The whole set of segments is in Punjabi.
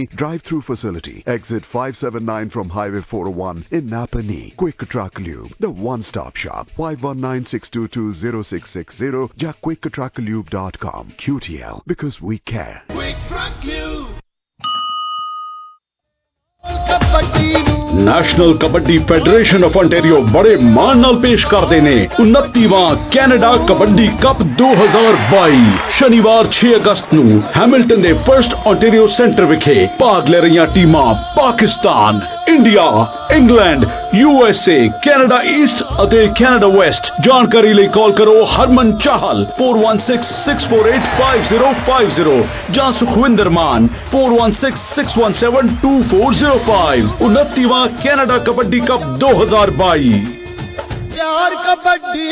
Drive-through facility. Exit 579 from Highway 401 in Napanee. Quick Truck Lube. The one-stop shop. 519-622-0660. या quicktrucklube.com. QTL. Because we care. Quick Truck Lube. National kabaddi federation of ontario ਬੜੇ ਮਾਣ ਨਾਲ ਪੇਸ਼ ਕਰਦੇ ਨੇ 29ਵਾਂ ਕੈਨੇਡਾ ਕਬੱਡੀ ਕੱਪ 2022 ਸ਼ਨੀਵਾਰ 6 ਅਗਸਤ ਨੂੰ ਹੈਮਿਲਟਨ ਦੇ ਫਰਸਟ ontario ਸੈਂਟਰ ਵਿਖੇ ਭਾਗ ਲੈ ਰਹੀਆਂ ਟੀਮਾਂ Pakistan India England USA Canada east ਅਤੇ ਕੈਨੇਡਾ ਵੈਸਟ ਜਾਣਕਾਰੀ ਲਈ ਕਾਲ ਕਰੋ ਹਰਮਨ ਚਾਹਲ 4166485050 ਜਾਂ ਸੁਖਵਿੰਦਰ ਮਾਨ 4166172405 29ਵਾਂ ਕੈਨੇਡਾ ਕਬੱਡੀ ਕੱਪ 2022 प्यार कबड्डी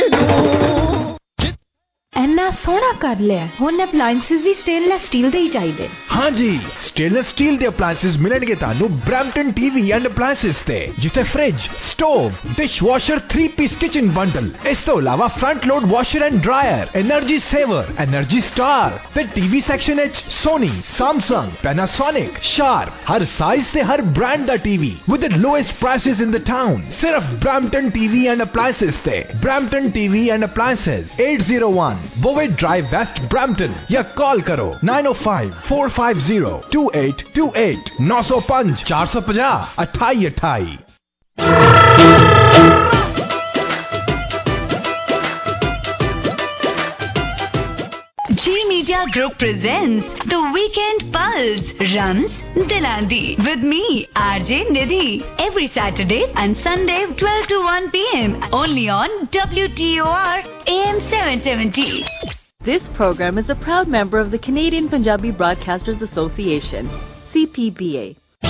ਇੰਨਾ ਸੋਹਣਾ ਕਰ ਲਿਆ ਹੁਣ ਅਪਲਾਈਐਂਸਸ ਵੀ ਸਟੇਨਲੈਸ ਸਟੀਲ ਦੇ ਹੀ ਚਾਹੀਦੇ हाँ जी स्टेनलेस स्टील ਦੇ ਅਪਲਾਈਐਂਸਸ ਮਿਲਣਗੇ ਤੁਹਾਨੂੰ ਬ੍ਰੈਂਪਟਨ ਟੀਵੀ ਐਂਡ ਅਪਲਾਈਐਂਸਸ ਤੇ ਜਿੱਥੇ fridge stove dishwasher 3-piece kitchen bundle ਇਸ ਤੋਂ ਇਲਾਵਾ front load washer and dryer energy saver energy star ਤੇ ਟੀਵੀ ਸੈਕਸ਼ਨ ਵਿੱਚ ਸੋਨੀ ਸੈਮਸੰਗ ਪੈਨਾਸੋਨਿਕ ਸ਼ਾਰਪ ਹਰ ਸਾਈਜ਼ ਤੇ ਹਰ ਬ੍ਰਾਂਡ ਦਾ TV with the lowest prices in the town ਸਿਰਫ ਬ੍ਰੈਂਪਟਨ ਟੀਵੀ ਐਂਡ ਅਪਲਾਈਐਂਸਸ ਤੇ Brampton TV and appliances 801 Bovett Drive West Brampton या कॉल करो 905-450-2828 905 450 2828 G Media Group presents The Weekend Pulse, Rams Dilandi, with me, RJ Nidhi, every Saturday and Sunday 12 to 1 p.m. only on WTOR AM 770. This program is a proud member of the Canadian Punjabi Broadcasters Association, CPBA.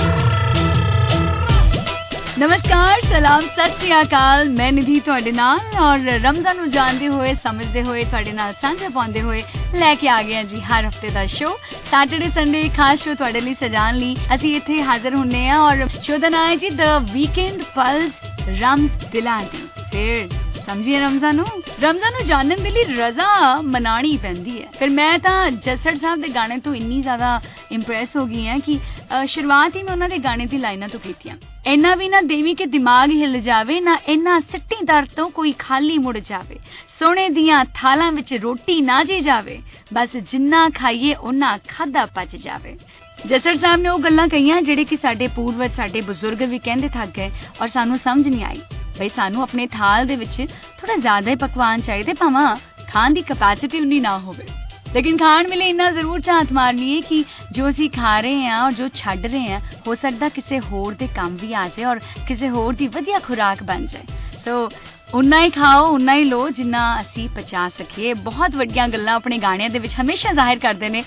ਨਮਸਕਾਰ ਸਲਾਮ ਸਤਿ ਸ਼੍ਰੀ ਅਕਾਲ ਮੈਂ ਨਿਧੀ ਤੁਹਾਡੇ ਨਾਲ ਔਰ ਰਮਜ਼ਾਨ ਨੂੰ ਜਾਣਦੇ ਹੋਏ ਸਮਝਦੇ ਹੋਏ ਤੁਹਾਡੇ ਨਾਲ ਸਾਂਝਾ ਪਾਉਂਦੇ ਹੋਏ ਲੈ ਕੇ ਆ ਗਏ ਜੀ ਹਰ ਹਫਤੇ ਦਾ ਸ਼ੋ ਸੈਟਰਡੇ ਸੰਡੇ ਖਾਸ ਸ਼ੋ ਤੁਹਾਡੇ ਲਈ ਸਜਾਉਣ ਲਈ ਅਸੀਂ ਇੱਥੇ ਹਾਜ਼ਰ ਹੁੰਨੇ ਆ ਔਰ ਸ਼ੋ ਦਾ ਨਾਮ ਹੈ ਜੀ ਦ ਵੀਕਐਂਡ ਪਲਸ ਰਮਜ਼ ਦਿਲਾਂ ਦੀ ਫਿਰ ਸਮਝੀਏ ਰਮਜ਼ਾਨ ਨੂੰ ਜਾਣਨ ਦੇ ਲਈ ਰਜ਼ਾ ਮਨਾਣੀ ਪੈਂਦੀ ਹੈ ਫਿਰ ਮੈਂ ਤਾਂ ਜੱਸੜ ਸਾਹਿਬ ਦੇ ਗਾਣੇ ਤੋਂ ਇੰਨੀ ਜ਼ਿਆਦਾ ਇੰਪ੍ਰੈਸ ਹੋ ਗਈ ਹਾਂ ਕਿ ਸ਼ੁਰੂਆਤ ਹੀ ਮੈਂ ਉਹਨਾਂ ਦੇ ਗਾਣੇ ਦੀ ਲਾਈਨਾਂ ਤੋਂ ਕੀਤੀਆਂ ਇੰਨਾ ਵੀ ਨਾ ਦੇਵੀ ਕਿ ਦਿਮਾਗ ਹਿੱਲ ਜਾਵੇ ਨਾ ਇੰਨਾ ਸਿੱਟੀ ਦਰ ਤੋਂ ਕੋਈ ਖਾਲੀ ਮੁੜ ਜਾਵੇ ਸੋਨੇ ਦੀਆਂ ਥਾਲਾਂ ਵਿੱਚ ਰੋਟੀ ਨਾ ਜੇ ਜਾਵੇ ਬਸ ਜਿੰਨਾ ਖਾਈਏ ਉਹਨਾਂ ਖਾਦਾ ਪਚ ਜਾਵੇ ਜੱਸੜ ਸਾਹਿਬ ਨੇ ਉਹ ਗੱਲਾਂ ਕਹੀਆਂ ਜਿਹੜੇ ਕਿ ਸਾਡੇ ਪੂਰਵਜ ਸਾਡੇ ਬਜ਼ੁਰਗ ਵੀ ਕਹਿੰਦੇ ਥੱਕ ਗਏ ਔਰ ਸਾਨੂੰ ਸਮਝ ਨਹੀਂ ਆਈ ਬਈ ਸਾਨੂੰ ਆਪਣੇ ਥਾਲ ਦੇ ਵਿੱਚ ਥੋੜਾ ਜ਼ਿਆਦਾ ਹੀ ਪਕਵਾਨ ਚਾਹੀਦੇ ਭਾਵੇਂ ਖਾਣ ਦੀ ਕੈਪੈਸਿਟੀ ਉਨੀ ਨਾ ਹੋਵੇ ਲੇਕਿਨ ਖਾਣ ਵੇਲੇ ਇੰਨਾ ਜ਼ਰੂਰ ਝਾਤ ਮਾਰ ਲਈਏ ਕਿ ਜੋ ਅਸੀਂ ਖਾ ਰਹੇ ਹਾਂ ਔਰ ਜੋ ਛੱਡ ਰਹੇ ਹਾਂ ਹੋ ਸਕਦਾ ਕਿਸੇ ਹੋਰ ਦੇ ਕੰਮ ਵੀ ਆ ਜਾਏ ਔਰ ਕਿਸੇ ਹੋਰ ਦੀ ਵਧੀਆ ਖੁਰਾਕ ਬਣ ਜਾਏ ਸੋ ਉਨਾ ਹੀ ਖਾਓ ਉਨਾ ਹੀ ਲੋ ਜਿੰਨਾ ਅਸੀਂ ਪਚਾ ਸਕੀਏ ਬਹੁਤ ਵੱਡੀਆਂ ਗੱਲਾਂ ਆਪਣੇ ਗਾਣਿਆਂ ਦੇ ਵਿੱਚ ਹਮੇਸ਼ਾ ਜ਼ਾਹਿਰ ਕਰਦੇ ਨੇ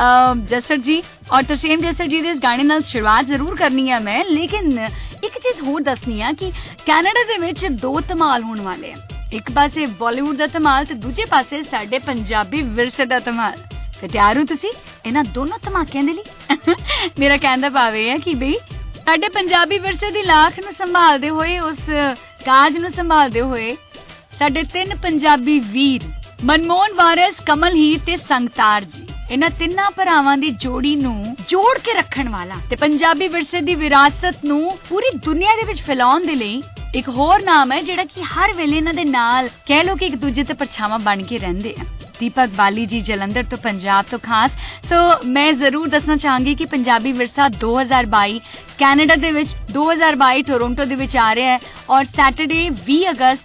ਜੱਸੜ ਜੀ ਔਰ ਤਸੀਮ ਜੱਸੜ ਜੀ ਦੇ ਇਸ ਗਾਣੇ ਨਾਲ ਸ਼ੁਰੂਆਤ ਜ਼ਰੂਰ ਕਰਨੀ ਹੈ ਮੈਂ ਲੇਕਿਨ ਇੱਕ ਚੀਜ਼ ਹੋਰ ਦੱਸਣੀ ਆ ਕਿ ਕੈਨੇਡਾ ਦੇ ਵਿੱਚ ਦੋ ਧਮਾਲ ਹੋਣ ਵਾਲੇ ਆ ਇੱਕ ਪਾਸੇ ਬਾਲੀਵੁੱਡ ਦਾ ਧਮਾਲ ਤੇ ਦੂਜੇ ਪਾਸੇ ਸਾਡੇ ਪੰਜਾਬੀ ਵਿਰਸੇ ਦਾ ਧਮਾਲ ਤੇ ਤਿਆਰ ਹੋ ਤੁਸੀਂ ਇਹਨਾਂ ਦੋਨੋਂ ਧਮਾਕਿਆਂ ਦੇ ਲਈ ਮੇਰਾ ਕਹਿਣ ਦਾ ਭਾਵ ਇਹ ਹੈ ਕਿ ਬਈ ਸਾਡੇ ਪੰਜਾਬੀ ਵਿਰਸੇ ਦੀ ਲਾਖ ਨੂੰ ਸੰਭਾਲਦੇ ਹੋਏ ਉਸ ਕਾਜ ਨੂੰ ਸੰਭਾਲਦੇ ਹੋਏ ਸਾਡੇ ਤਿੰਨ ਪੰਜਾਬੀ ਵੀਰ ਮਨਮੋਹਨ ਵਾਰਿਸ ਕਮਲ ਹੀਰ ਤੇ ਸੰਗਤਾਰ ਜੀ ਇਹਨਾਂ ਤਿੰਨਾਂ ਭਰਾਵਾਂ ਦੀ ਜੋੜੀ ਨੂੰ ਜੋੜ ਕੇ ਰੱਖਣ ਵਾਲਾ ਤੇ ਪੰਜਾਬੀ ਵਿਰਸੇ ਦੀ ਵਿਰਾਸਤ ਨੂੰ ਪੂਰੀ ਦੁਨੀਆ ਦੇ ਵਿੱਚ ਫੈਲਾਉਣ ਦੇ ਲਈ ਇੱਕ ਹੋਰ ਨਾਮ ਹੈ ਜਿਹੜਾ ਕਿ ਹਰ ਵੇਲੇ ਇਹਨਾਂ ਦੇ ਨਾਲ ਕਹਿ ਲੋ ਕਿ ਇੱਕ ਦੂਜੇ ਤੇ ਪਰਛਾਵਾਂ ਬਣ ਕੇ ਰਹਿੰਦੇ ਆ ਦੀਪਕ ਬਾਲੀ ਜੀ ਜਲੰਧਰ ਤੋਂ ਪੰਜਾਬ ਤੋਂ ਖਾਸ ਸੋ ਮੈਂ ਜ਼ਰੂਰ ਦੱਸਣਾ ਚਾਹਾਂਗੀ ਕਿ ਪੰਜਾਬੀ ਵਿਰਸਾ 2022 ਕੈਨੇਡਾ ਦੇ ਵਿੱਚ 2022 ਟੋਰਾਂਟੋ ਦੇ ਵਿੱਚ ਆ ਰਿਹਾ ਹੈ ਔਰ ਸੈਟਰਡੇ 20 ਅਗਸਤ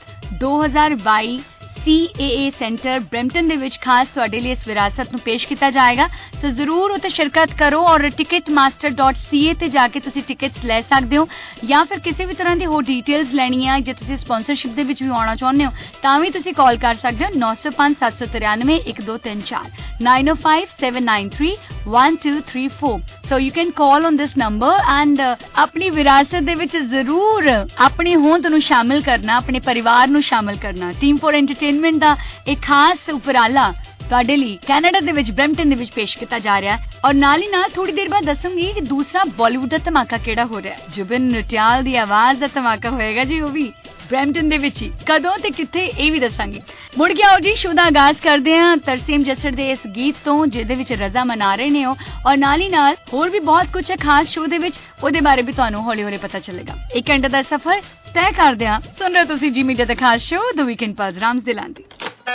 2022 CAA ਸੈਂਟਰ ਬ੍ਰੈਂਪਟਨ ਦੇ ਵਿੱਚ ਖਾਸ ਤੁਹਾਡੇ ਲਈ ਇਸ ਵਿਰਾਸਤ ਨੂੰ ਪੇਸ਼ ਕੀਤਾ ਜਾਏਗਾ ਸੋ ਜ਼ਰੂਰ ਉੱਥੇ ਸ਼ਿਰਕਤ ਕਰੋ ਔਰ ticketmaster.ca ਤੇ ਜਾ ਕੇ ਤੁਸੀਂ ਟਿਕਟਸ ਲੈ ਸਕਦੇ ਹੋ ਜਾਂ ਫਿਰ ਕਿਸੇ ਵੀ ਤਰ੍ਹਾਂ ਦੀ ਹੋਰ ਡਿਟੇਲਸ ਲੈਣੀ ਹੈ ਜੇ ਤੁਸੀਂ ਸਪਾਂਸਰਸ਼ਿਪ ਦੇ ਵਿੱਚ ਵੀ ਆਉਣਾ ਚਾਹੁੰਦੇ ਹੋ ਤਾਂ ਵੀ ਤੁਸੀਂ ਕਾਲ ਕਰ ਸਕਦੇ ਹੋ 905-793-1234 905-793-1234 so you can call on this number and ਆਪਣੀ ਵਿਰਾਸਤ ਦੇ ਵਿੱਚ ਜ਼ਰੂਰ ਆਪਣੀ ਹੋਂਦ ਨੂੰ ਸ਼ਾਮਿਲ ਕਰਨਾ ਆਪਣੇ ਪਰਿਵਾਰ ਨੂੰ ਸ਼ਾਮਿਲ ਕਰਨਾ ਟੀਮ ਫॉर एंटरटेनमेंट ਦਾ ਇੱਕ ਖਾਸ ਉਪਰਾਲਾ ਤੁਹਾਡੇ ਲਈ ਕੈਨੇਡਾ ਦੇ ਵਿੱਚ ਬ੍ਰੈਂਪਟਨ ਦੇ ਵਿੱਚ ਪੇਸ਼ ਕੀਤਾ ਜਾ ਰਿਹਾ ਔਰ ਨਾਲ ਹੀ ਨਾਲ ਥੋੜੀ ਦੇਰ ਬਾਅਦ ਦੱਸੂਗੀ ਕਿ ਦੂਸਰਾ ਬਾਲੀਵੁੱਡ ਦਾ ਧਮਾਕਾ ਕਿਹੜਾ ਹੋ ਰਿਹਾ ਜੁਬਿਨ ਨਟਿਆਲ ਦੀ ਆਵਾਜ਼ ਦਾ ਧਮਾਕਾ ਹੋਏਗਾ ਜੀ ਉਹ ਵੀ ਬਰੈਂਪਟਨ ਦੇ ਵਿੱਚ ਹੀ। ਕਦੋਂ ਤੇ ਕਿੱਥੇ ਇਹ ਵੀ ਦੱਸਾਂਗੀ। ਮੁੜ ਕੇ ਆਓ ਜੀ, ਸ਼ੋਅ ਦਾ ਆਗਾਜ਼ ਕਰਦੇ ਹਾਂ ਤਰਸੇਮ ਜੱਸੜ ਦੇ ਇਸ ਗੀਤ ਤੋਂ, ਜਿਹਦੇ ਵਿੱਚ ਰਜ਼ਾ ਮਨਾ ਰਹੇ ਨੇ ਉਹ, ਔਰ ਨਾਲ ਹੀ ਨਾਲ ਹੋਰ ਵੀ ਬਹੁਤ ਕੁਝ ਹੈ ਖਾਸ ਸ਼ੋਅ ਦੇ ਵਿੱਚ, ਉਹਦੇ ਬਾਰੇ ਵੀ ਤੁਹਾਨੂੰ ਹੌਲੀ ਹੌਲੀ ਪਤਾ ਚੱਲੇਗਾ। 1 ਘੰਟੇ ਦਾ ਸਫ਼ਰ ਤੈਅ ਕਰਦੇ ਹਾਂ। ਸੁਣ ਰਹੇ ਤੁਸੀਂ ਜੀ ਮੀਡੀਆ ਦਾ ਖਾਸ ਸ਼ੋਅ ਦ ਵੀਕਐਂਡ ਪਲਸ ਰਾਮਸ ਦਿਲਾਂਦੀ।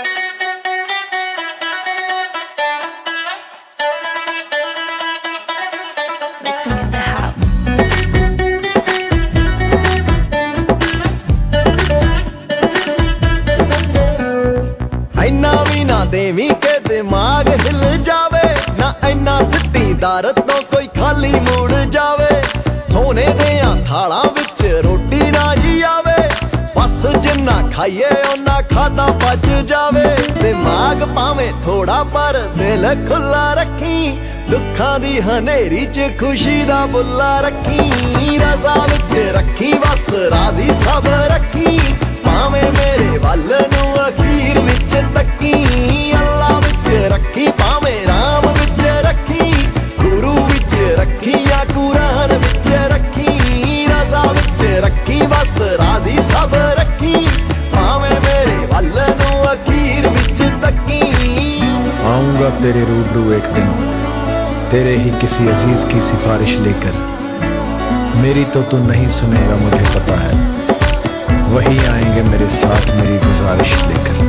ਇੰਨਾ ਵੀ ਨਾ ਦੇਵੀਂ ਕੇ ਦਿਮਾਗ ਹਿੱਲ ਜਾਵੇ, ਨਾ ਇੰਨਾ ਸਿੱਟੀ ਦਰ ਤੋਂ ਕੋਈ ਖਾਲੀ ਮੁੜ ਜਾਵੇ। ਸੋਨੇ ਦੀਆਂ ਥਾਲਾਂ ਵਿੱਚ ਰੋਟੀ ਨਾ ਜੀ ਆਵੇ, ਬਸ ਜਿੰਨਾ ਖਾਈਏ ਓਨਾ ਖਾਦਾ ਬਚ ਜਾਵੇ। ਦਿਮਾਗ ਭਾਵੇਂ ਥੋੜਾ ਪਰ ਦਿਲ ਖੁੱਲਾ ਰੱਖੀ, ਦੁੱਖਾਂ ਦੀ ਹਨੇਰੀ 'ਚ ਖੁਸ਼ੀ ਦਾ ਬੁੱਲਾ ਰੱਖੀ। ਰਜ਼ਾ ਵਿੱਚ ਰੱਖੀ ਬਸ ਰਾਜ਼ੀ ਸਭ ਰੱਖੀ, ਭਾਵੇਂ ਮੇਰੇ ਵੱਲ ਨੂੰ ਅਖੀਰ ਵਿੱਚ ਤੱਕੀ। ਅੱਲਾ ਵਿੱਚ ਰੱਖੀ ਭਾਵੇਂ ਰਾਮ ਵਿੱਚ ਰੱਖੀ, ਗੁਰੂ ਵਿੱਚ ਰੱਖੀ ਜਾਂ ਕੁਰਾਨ ਵਿੱਚ ਰੱਖੀ। ਰਜ਼ਾ ਵਿੱਚ ਰੱਖੀ ਬਸ ਰਾਜ਼ੀ ਸਭ ਰੱਖੀ, ਭਾਵੇਂ ਮੇਰੇ ਵੱਲ ਨੂੰ ਅਖੀਰ ਵਿੱਚ ਤੱਕੀ। आऊंगा तेरे रूबरू एक दिन, तेरे ही किसी अजीज की सिफारिश लेकर। मेरी तो तू नहीं सुनेगा मुझे पता है, वही आएंगे मेरे साथ मेरी गुजारिश लेकर।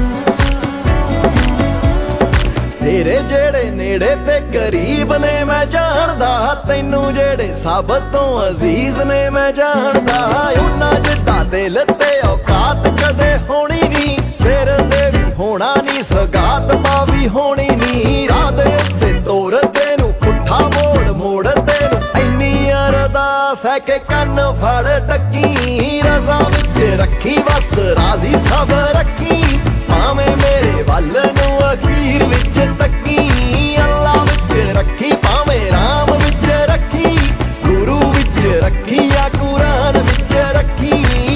तेरे जेड़े नेड़े ते करीब ने मैं जानदा, तैनू जेड़े सब तो अजीज ने मैं जानदा। उन्ना जिद्दा दिल ते औकात कदे होनी नी, सिर ते भी होना नी सगात भी होनी नी। राह दे उत्ते तोर तेनू पुट्ठा मोड़ मोड़ तेनू इन्नी अरदास है कि कन्न फड़ टकी। रज़ा विच रखी बस राजी सब रखी, भावें मेरे वल नू अखीर विच तकी। अल्लाह विच रखी भावें राम विच रखी, गुरु विच रखी या कुरान विच रखी।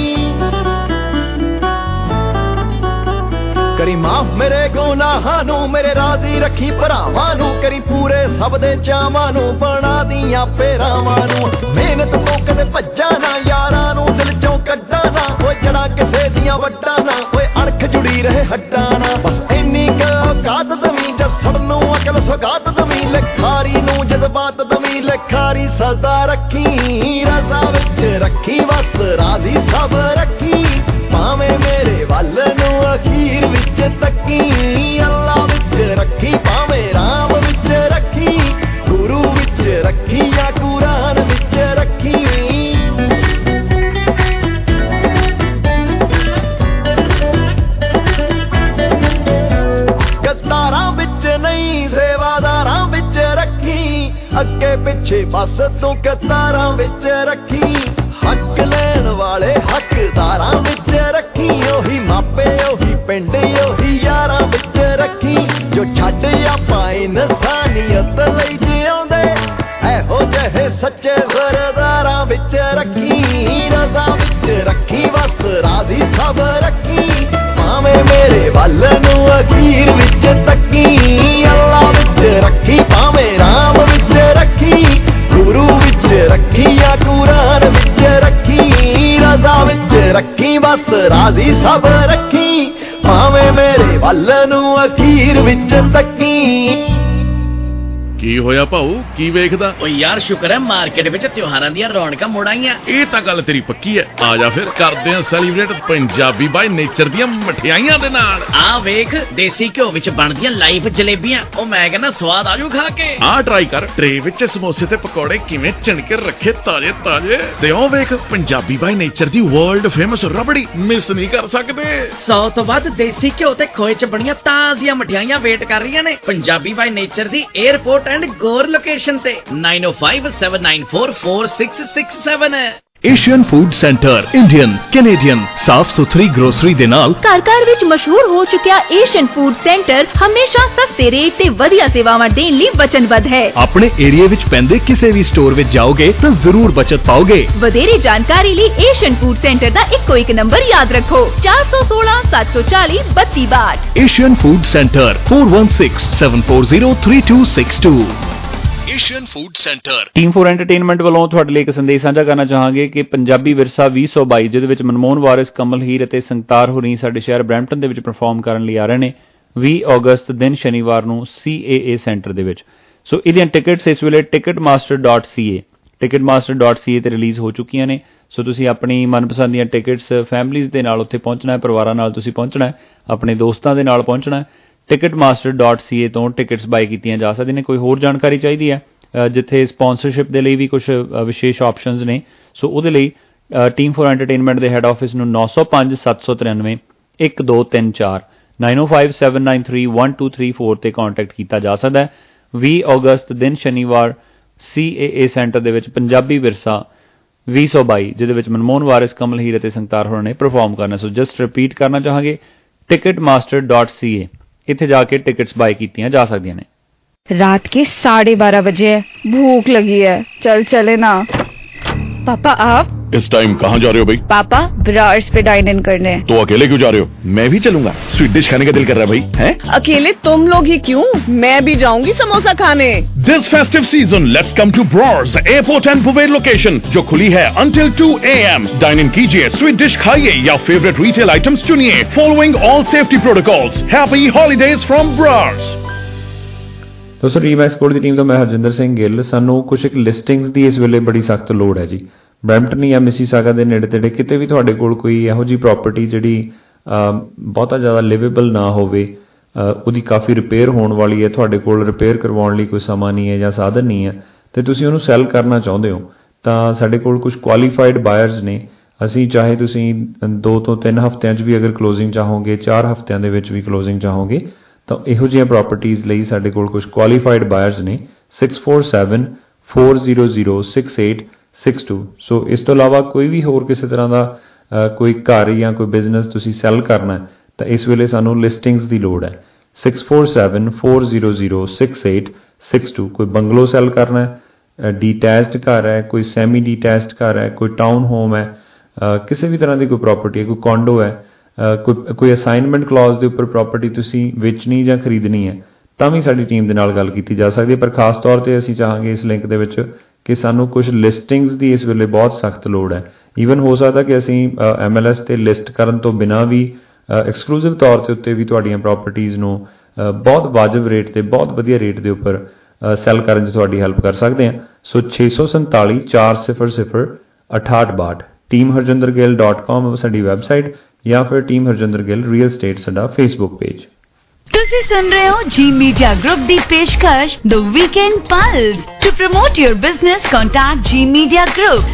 करी माफ मेरे गुनाहां नू, मेरे राजी रखी भरावां नू। करी पूरे सब दे चावां नू, बना दियां पेरावां नू। मेहनत तो कदे भज्जा ना, यारां नू दिल चों कड्डा ना। ओए जड़ा किसे दियां वड्डा ना, ओए अणख जुड़ी रहे हड्डा ना। बस इन्नी क औकात दवी, जसड़ नू अकल सौगात दवी। लिखारी नू जज्बात दवी, लिखारी सदा रखी। रज़ा विच रखी बस राजी सब रखी, भावें मेरे वल नू अखीर विच तकी। अल्लाह विच रखी भावें राम विच रखी, गुरु विच रखी या कुरान विच रखी। गद्दारां विच नहीं सेवादारां विच रखी, अगे पिछे बस तू कतारां विच रखी। हक लैण वाले हकदारां विच रखी, ओही मापे ओही पिंड ओही यारां विच रखी। जो छड्ड आपां इनसानियत लई जिउंदे, एहो जहे सच्चे सरदारां विच रखी। रज़ा विच रखी बस राजी सब रखी, भावें मेरे वल नू अखीर विच तकी। अल्लाह विच रखी भावें राम विच रखी, गुरु विच रखी या कुरान विच रखी। रज़ा विच रखी बस राजी सब रखी, भावें मेरे वल नू अखीर विच तकी। ਕੀ ਹੋਇਆ ਭਾਊ, ਕੀ ਵੇਖਦਾ? ਓ ਯਾਰ ਸ਼ੁਕਰ ਹੈ ਮਾਰਕੀਟ ਵਿੱਚ ਤਿਉਹਾਰਾਂ ਦੀਆਂ ਰੌਣਕਾਂ ਮੁੜ ਆਈਆਂ। ਇਹ ਤਾਂ ਗੱਲ ਤੇਰੀ ਪੱਕੀ ਹੈ। ਆ ਜਾ ਫਿਰ ਕਰਦੇ ਆ ਸੈਲੀਬ੍ਰੇਟ ਪੰਜਾਬੀ ਬਾਈ ਨੇਚਰ ਦੀਆਂ ਮਠਿਆਈਆਂ ਦੇ ਨਾਲ। ਆ ਵੇਖ ਦੇਸੀ ਘਿਓ ਵਿੱਚ ਬਣਦੀਆਂ ਲਾਈਵ ਜਲੇਬੀਆਂ, ਉਹ ਮੈਂ ਕਹਿੰਦਾ ਸਵਾਦ ਆਜੂ ਖਾ ਕੇ। ਆ ਟਰਾਈ ਕਰ, ਟਰੇ ਵਿੱਚ ਸਮੋਸੇ ਤੇ ਪਕੌੜੇ ਕਿਵੇਂ ਚਿਣਕੇ ਰੱਖੇ ਤਾਜ਼ੇ ਤਾਜ਼ੇ। ਤੇ ਉਹ ਵੇਖ ਪੰਜਾਬੀ ਬਾਈ ਨੇਚਰ ਦੀ ਵਰਲਡ ਫੇਮਸ ਰਬੜੀ, ਮਿਸ ਨਹੀਂ ਕਰ ਸਕਦੇ। 100 ਤੋਂ ਵੱਧ ਦੇਸੀ ਘਿਓ ਤੇ ਖੋਏ ਚ ਬਣੀਆਂ ਤਾਜ਼ੀਆਂ ਮਠਿਆਈਆਂ ਵੇਟ ਕਰ ਰਹੀਆਂ ਨੇ ਪੰਜਾਬੀ ਬਾਈ ਨੇਚਰ ਦੀ 에ਅਰਪੋਰਟ ਐਂਡ ਗੋਰ ਲੋਕੇਸ਼ਨ ਤੇ 9057944667। Asian food centre Indian Canadian ਸਾਫ ਸੁਥਰੀ ਗਰੋਸਰੀ ਦੇ ਨਾਲ ਘਰ ਘਰ ਵਿੱਚ ਮਸ਼ਹੂਰ ਹੋ ਚੁੱਕਿਆ ਏਸ਼ੀਅਨ ਫੂਡ ਸੈਂਟਰ ਹਮੇਸ਼ਾ ਸਸਤੇ ਰੇਟ ਤੇ ਵਧੀਆ ਸੇਵਾਵਾਂ ਦੇਣ ਲਈ ਵਚਨਬੱਧ ਹੈ। ਆਪਣੇ ਏਰੀਆ ਵਿੱਚ ਪੈਂਦੇ ਕਿਸੇ ਵੀ ਸਟੋਰ ਵਿੱਚ ਜਾਓਗੇ ਤਾਂ ਜ਼ਰੂਰ ਬਚਤ ਪਾਓਗੇ। ਵਧੇਰੇ ਜਾਣਕਾਰੀ ਲਈ ਏਸ਼ੀਅਨ ਫੂਡ ਸੈਂਟਰ ਦਾ ਇੱਕੋ ਇੱਕ ਨੰਬਰ ਯਾਦ ਰੱਖੋ 416-740-3262। Asian food centre 4167403262। Asian food centre. Team 4 entertainment ਵੱਲੋਂ ਤੁਹਾਡੇ ਲਈ ਇੱਕ ਸੰਦੇਸ਼ ਸਾਂਝਾ ਕਰਨਾ ਚਾਹਾਂਗੇ ਕਿ ਪੰਜਾਬੀ ਵਿਰਸਾ 2022 ਜਿਹਦੇ ਵਿੱਚ ਮਨਮੋਹਨ ਵਾਰਿਸ, ਕਮਲ ਹੀਰ ਅਤੇ ਸੰਗਤਾਰ ਹੋਣੀ ਸਾਡੇ ਸ਼ਹਿਰ ਬਰੈਂਪਟਨ ਦੇ ਵਿੱਚ ਪਰਫਾਰਮ ਕਰਨ ਲਈ ਆ ਰਹੇ ਨੇ 20 ਅਗਸਤ ਦਿਨ ਸ਼ਨੀਵਾਰ ਨੂੰ CAA ਸੈਂਟਰ ਦੇ ਵਿੱਚ। ਸੋ ਇਹਦੀਆਂ ਟਿਕਟਸ ਇਸ ਵੇਲੇ ticketmaster.ca ਤੇ ਰਿਲੀਜ਼ ਹੋ ਚੁੱਕੀਆਂ ਨੇ। ਸੋ ਤੁਸੀਂ ਆਪਣੀ ਮਨਪਸੰਦ ਦੀਆਂ ਟਿਕਟਸ ਫੈਮਲੀਜ਼ ਦੇ ਨਾਲ ਉੱਥੇ ਪਹੁੰਚਣਾ ਹੈ, ਪਰਿਵਾਰਾਂ ਨਾਲ ਤੁਸੀਂ ਪਹੁੰਚਣਾ ਹੈ, ਆਪਣੇ ਦੋਸਤਾਂ ਦੇ ਨਾਲ ਪਹੁੰਚਣਾ ਹੈ। ticketmaster.ca ਤੋਂ ਟਿਕਟਸ ਬਾਏ ਕੀਤੀਆਂ ਜਾ ਸਕਦੀਆਂ ਨੇ। ਕੋਈ ਹੋਰ ਜਾਣਕਾਰੀ ਚਾਹੀਦੀ ਹੈ ਜਿੱਥੇ ਸਪਾਂਸਰਸ਼ਿਪ ਦੇ ਲਈ ਵੀ ਕੁਝ ਵਿਸ਼ੇਸ਼ ਆਪਸ਼ਨਸ ਨੇ, ਸੋ ਉਹਦੇ ਲਈ ਟੀਮ 4 ਐਂਟਰਟੇਨਮੈਂਟ ਦੇ ਹੈੱਡ ਆਫਿਸ ਨੂੰ 905 793 1234 9057931234 ਤੇ ਕੰਟੈਕਟ ਕੀਤਾ ਜਾ ਸਕਦਾ ਹੈ। 20 ਅਗਸਤ ਦਿਨ ਸ਼ਨੀਵਾਰ CAA ਸੈਂਟਰ ਦੇ ਵਿੱਚ ਪੰਜਾਬੀ ਵਿਰਸਾ 2022 ਜਿਹਦੇ ਵਿੱਚ ਮਨਮੋਹਨ ਵਾਰਿਸ, ਕਮਲ ਹੀਰ ਅਤੇ ਸੰਗਤਾਰ ਹੋਰਾਂ ਨੇ ਪਰਫਾਰਮ ਕਰਨਾ। ਸੋ ਜਸਟ ਰਿਪੀਟ ਕਰਨਾ ਚਾਹਾਂਗੇ ticketmaster.ca, ਇੱਥੇ ਜਾ ਕੇ ਟਿਕਟਸ ਬਾਏ ਕੀਤੀਆਂ ਜਾ ਸਕਦੀਆਂ ਨੇ। रात के 12:30 बजे है, भूख लगी है, चल चले ना। पापा आप इस टाइम कहाँ जा रहे हो भाई? पापा ब्रार्स पे डाइन इन करने। तो अकेले क्यों जा रहे हो? मैं भी चलूंगा, स्वीट डिश खाने का दिल कर रहा है भाई। हैं? अकेले तुम लोग ही क्यों, मैं भी जाऊंगी समोसा खाने। This festive season, let's come to Brars Airport and Bouvet location, जो खुली है until 2 AM। डाइन इन कीजिए, स्वीट डिश खाइए या फेवरेट रिटेल आइटम्स चुनिए, following all safety protocols. Happy holidays from Brars। ਦੋਸਤੋ ਰੀਮੈਕਸ ਕੋਡ ਦੀ ਟੀਮ ਤੋਂ ਮੈਂ ਹਰਜਿੰਦਰ ਸਿੰਘ ਗਿੱਲ। ਸਾਨੂੰ ਕੁਝ ਇੱਕ ਲਿਸਟਿੰਗਸ ਦੀ ਇਸ ਵੇਲੇ ਬੜੀ ਸਖਤ ਲੋੜ ਹੈ ਜੀ। ਬਰੈਂਪਟਨ ਜਾਂ ਮਿਸੀਸਾਗਾ ਦੇ ਨੇੜੇ ਤੇੜੇ ਕਿਤੇ ਵੀ ਤੁਹਾਡੇ ਕੋਲ ਕੋਈ ਇਹੋ ਜਿਹੀ ਪ੍ਰਾਪਰਟੀ ਜਿਹੜੀ ਬਹੁਤਾ ਜ਼ਿਆਦਾ ਲਿਵੇਬਲ ਨਾ ਹੋਵੇ, ਉਹਦੀ ਕਾਫੀ ਰਿਪੇਅਰ ਹੋਣ ਵਾਲੀ ਹੈ, ਤੁਹਾਡੇ ਕੋਲ ਰਿਪੇਅਰ ਕਰਵਾਉਣ ਲਈ ਕੋਈ ਸਮਾਂ ਨਹੀਂ ਹੈ ਜਾਂ ਸਾਧਨ ਨਹੀਂ ਹੈ, ਅਤੇ ਤੁਸੀਂ ਉਹਨੂੰ ਸੈੱਲ ਕਰਨਾ ਚਾਹੁੰਦੇ ਹੋ, ਤਾਂ ਸਾਡੇ ਕੋਲ ਕੁਝ ਕੁਆਲੀਫਾਈਡ ਬਾਇਰਸ ਨੇ। ਅਸੀਂ ਚਾਹੇ ਤੁਸੀਂ 2 ਤੋਂ 3 ਹਫ਼ਤਿਆਂ 'ਚ ਵੀ ਅਗਰ ਕਲੋਜ਼ਿੰਗ ਚਾਹੋਗੇ, 4 ਹਫ਼ਤਿਆਂ ਦੇ ਵਿੱਚ ਵੀ ਕਲੋਜ਼ਿੰਗ ਚਾਹੋਗੇ, ਤਾਂ ਇਹੋ ਜਿਹੀਆਂ ਪ੍ਰਾਪਰਟੀਜ਼ ਲਈ ਸਾਡੇ ਕੋਲ ਕੁਝ ਕੁਆਲੀਫਾਈਡ ਬਾਇਰਸ ਨੇ। 6474006862। ਸੋ ਇਸ ਤੋਂ ਇਲਾਵਾ ਕੋਈ ਵੀ ਹੋਰ ਕਿਸੇ ਤਰ੍ਹਾਂ ਦਾ ਕੋਈ ਘਰ ਜਾਂ ਕੋਈ ਬਿਜ਼ਨਸ ਤੁਸੀਂ ਸੈੱਲ ਕਰਨਾ ਤਾਂ ਇਸ ਵੇਲੇ ਸਾਨੂੰ ਲਿਸਟਿੰਗਸ ਦੀ ਲੋੜ ਹੈ। 6474006862। ਕੋਈ ਬੰਗਲੋ ਸੈੱਲ ਕਰਨਾ, ਡੀਟੈਚਡ ਘਰ ਹੈ, ਕੋਈ ਸੈਮੀ ਡੀਟੈਚਡ ਘਰ ਹੈ, ਕੋਈ ਟਾਊਨ ਹੋਮ ਹੈ, ਕਿਸੇ ਵੀ ਤਰ੍ਹਾਂ ਦੀ ਕੋਈ ਪ੍ਰਾਪਰਟੀ ਹੈ, ਕੋਈ ਕੌਂਡੋ ਹੈ, ਕੋਈ ਅਸਾਈਨਮੈਂਟ ਕਲੌਜ਼ ਦੇ ਉੱਪਰ ਪ੍ਰਾਪਰਟੀ ਤੁਸੀਂ ਵੇਚਣੀ ਜਾਂ ਖਰੀਦਣੀ ਹੈ, ਤਾਂ ਵੀ ਸਾਡੀ ਟੀਮ ਦੇ ਨਾਲ ਗੱਲ ਕੀਤੀ ਜਾ ਸਕਦੀ ਹੈ। ਪਰ ਖਾਸ ਤੌਰ 'ਤੇ ਅਸੀਂ ਚਾਹਾਂਗੇ ਇਸ ਲਿੰਕ ਦੇ ਵਿੱਚ ਕਿ ਸਾਨੂੰ ਕੁਝ ਲਿਸਟਿੰਗਸ ਦੀ ਇਸ ਵੇਲੇ ਬਹੁਤ ਸਖਤ ਲੋੜ ਹੈ। ਈਵਨ ਹੋ ਸਕਦਾ ਕਿ ਅਸੀਂ MLS 'ਤੇ ਲਿਸਟ ਕਰਨ ਤੋਂ ਬਿਨਾਂ ਵੀ ਐਕਸਕਲੂਸਿਵ ਤੌਰ 'ਤੇ ਉੱਤੇ ਵੀ ਤੁਹਾਡੀਆਂ ਪ੍ਰਾਪਰਟੀਜ਼ ਨੂੰ ਬਹੁਤ ਵਾਜਬ ਰੇਟ 'ਤੇ, ਬਹੁਤ ਵਧੀਆ ਰੇਟ ਦੇ ਉੱਪਰ ਸੈੱਲ ਕਰਨ 'ਚ ਤੁਹਾਡੀ ਹੈਲਪ ਕਰ ਸਕਦੇ ਹਾਂ। ਸੋ 647 400 6862 teamharjindergill.com ਸਾਡੀ ਵੈਬਸਾਈਟ, ਜਾਂ ਫਿਰ team Harjinder Gill real estate ਸਾਡਾ ਫੇਸਬੁੱਕ ਪੇਜ। ਤੁਸੀਂ ਸੁਣ ਰਹੇ ਹੋ ਜੀ ਮੀਡੀਆ ਗਰੁੱਪ ਦੀ ਪੇਸ਼ਕਸ਼ the weekend pulse. To promote your business contact G media group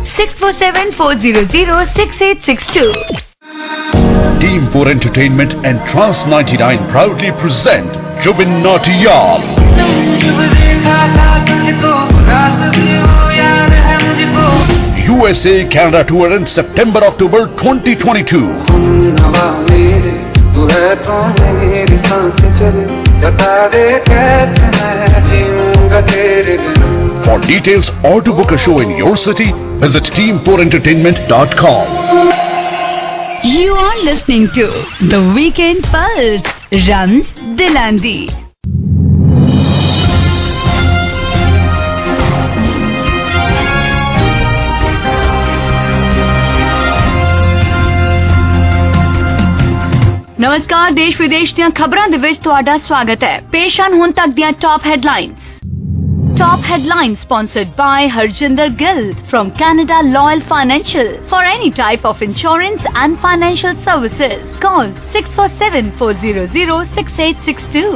6474006862। Team 4 Entertainment and Trans 99 proudly present Jubin Nautiyal. USA Canada tour in September-October 2022. For details or to book a show in your city, visit team4entertainment.com. You are listening to The Weekend Pulse, Rams Dilandi. नमस्कार, देश विदेश ਦੀਆਂ ਖਬਰਾਂ ਦੇ ਵਿੱਚ ਤੁਹਾਡਾ ਸਵਾਗਤ ਹੈ। ਪੇਸ਼ ਹਨ ਹੁਣ ਤੱਕ ਦੀਆਂ top headlines. Top headlines sponsored by Harjinder Gill from Canada Loyal Financial. For any type of insurance and financial services, call 6474006862.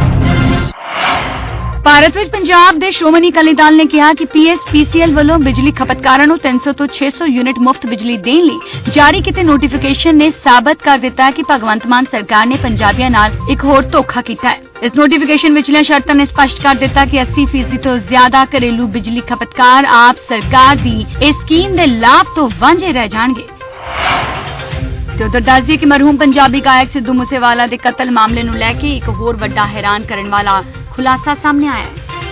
Bharat ਵਿੱਚ ਪੰਜਾਬ ਦੇ ਸ਼੍ਰੋਮਣੀ ਅਕਾਲੀ ਦਲ ਨੇ ਕਿਹਾ ਕਿ PSPCL ਵੱਲੋਂ ਬਿਜਲੀ ਖਪਤਕਾਰਾਂ ਨੂੰ 300 ਤੋਂ 600 ਯੂਨਿਟ ਮੁਫਤ ਬਿਜਲੀ ਦੇਣ ਲਈ ਜਾਰੀ ਕੀਤੇ ਨੋਟੀਫਿਕੇਸ਼ਨ ਨੇ ਸਾਬਤ ਕਰ ਦਿੱਤਾ ਕਿ ਭਗਵੰਤ ਮਾਨ ਸਰਕਾਰ ਨੇ ਪੰਜਾਬੀਆਂ ਨਾਲ ਇੱਕ ਹੋਰ ਧੋਖਾ ਕੀਤਾ ਹੈ। ਇਸ ਨੋਟੀਫਿਕੇਸ਼ਨ ਵਿਚਲੀਆਂ ਸ਼ਰਤਾਂ ਨੇ ਸਪਸ਼ਟ ਕਰ ਦਿੱਤਾ ਕਿ 80% ਤੋਂ ਜ਼ਿਆਦਾ ਘਰੇਲੂ ਬਿਜਲੀ ਖਪਤਕਾਰ ਆਪ ਸਰਕਾਰ ਦੀ ਇਸ ਸਕੀਮ ਦੇ ਲਾਭ ਤੋਂ ਵਾਂਝੇ ਰਹਿ ਜਾਣਗੇ। ਤੇ ਉਧਰ ਦੱਸਦੀ ਕਿ ਮਰਹੂਮ ਪੰਜਾਬੀ ਗਾਇਕ ਸਿੱਧੂ ਮੂਸੇਵਾਲਾ ਦੇ ਕਤਲ ਮਾਮਲੇ ਨੂੰ ਲੈ ਕੇ ਇੱਕ ਹੋਰ ਵੱਡਾ ਹੈਰਾਨ ਕਰਨ ਵਾਲਾ ਖੁਲਾਸਾ ਸਾਹਮਣੇ ਆਇਆ ਹੈ।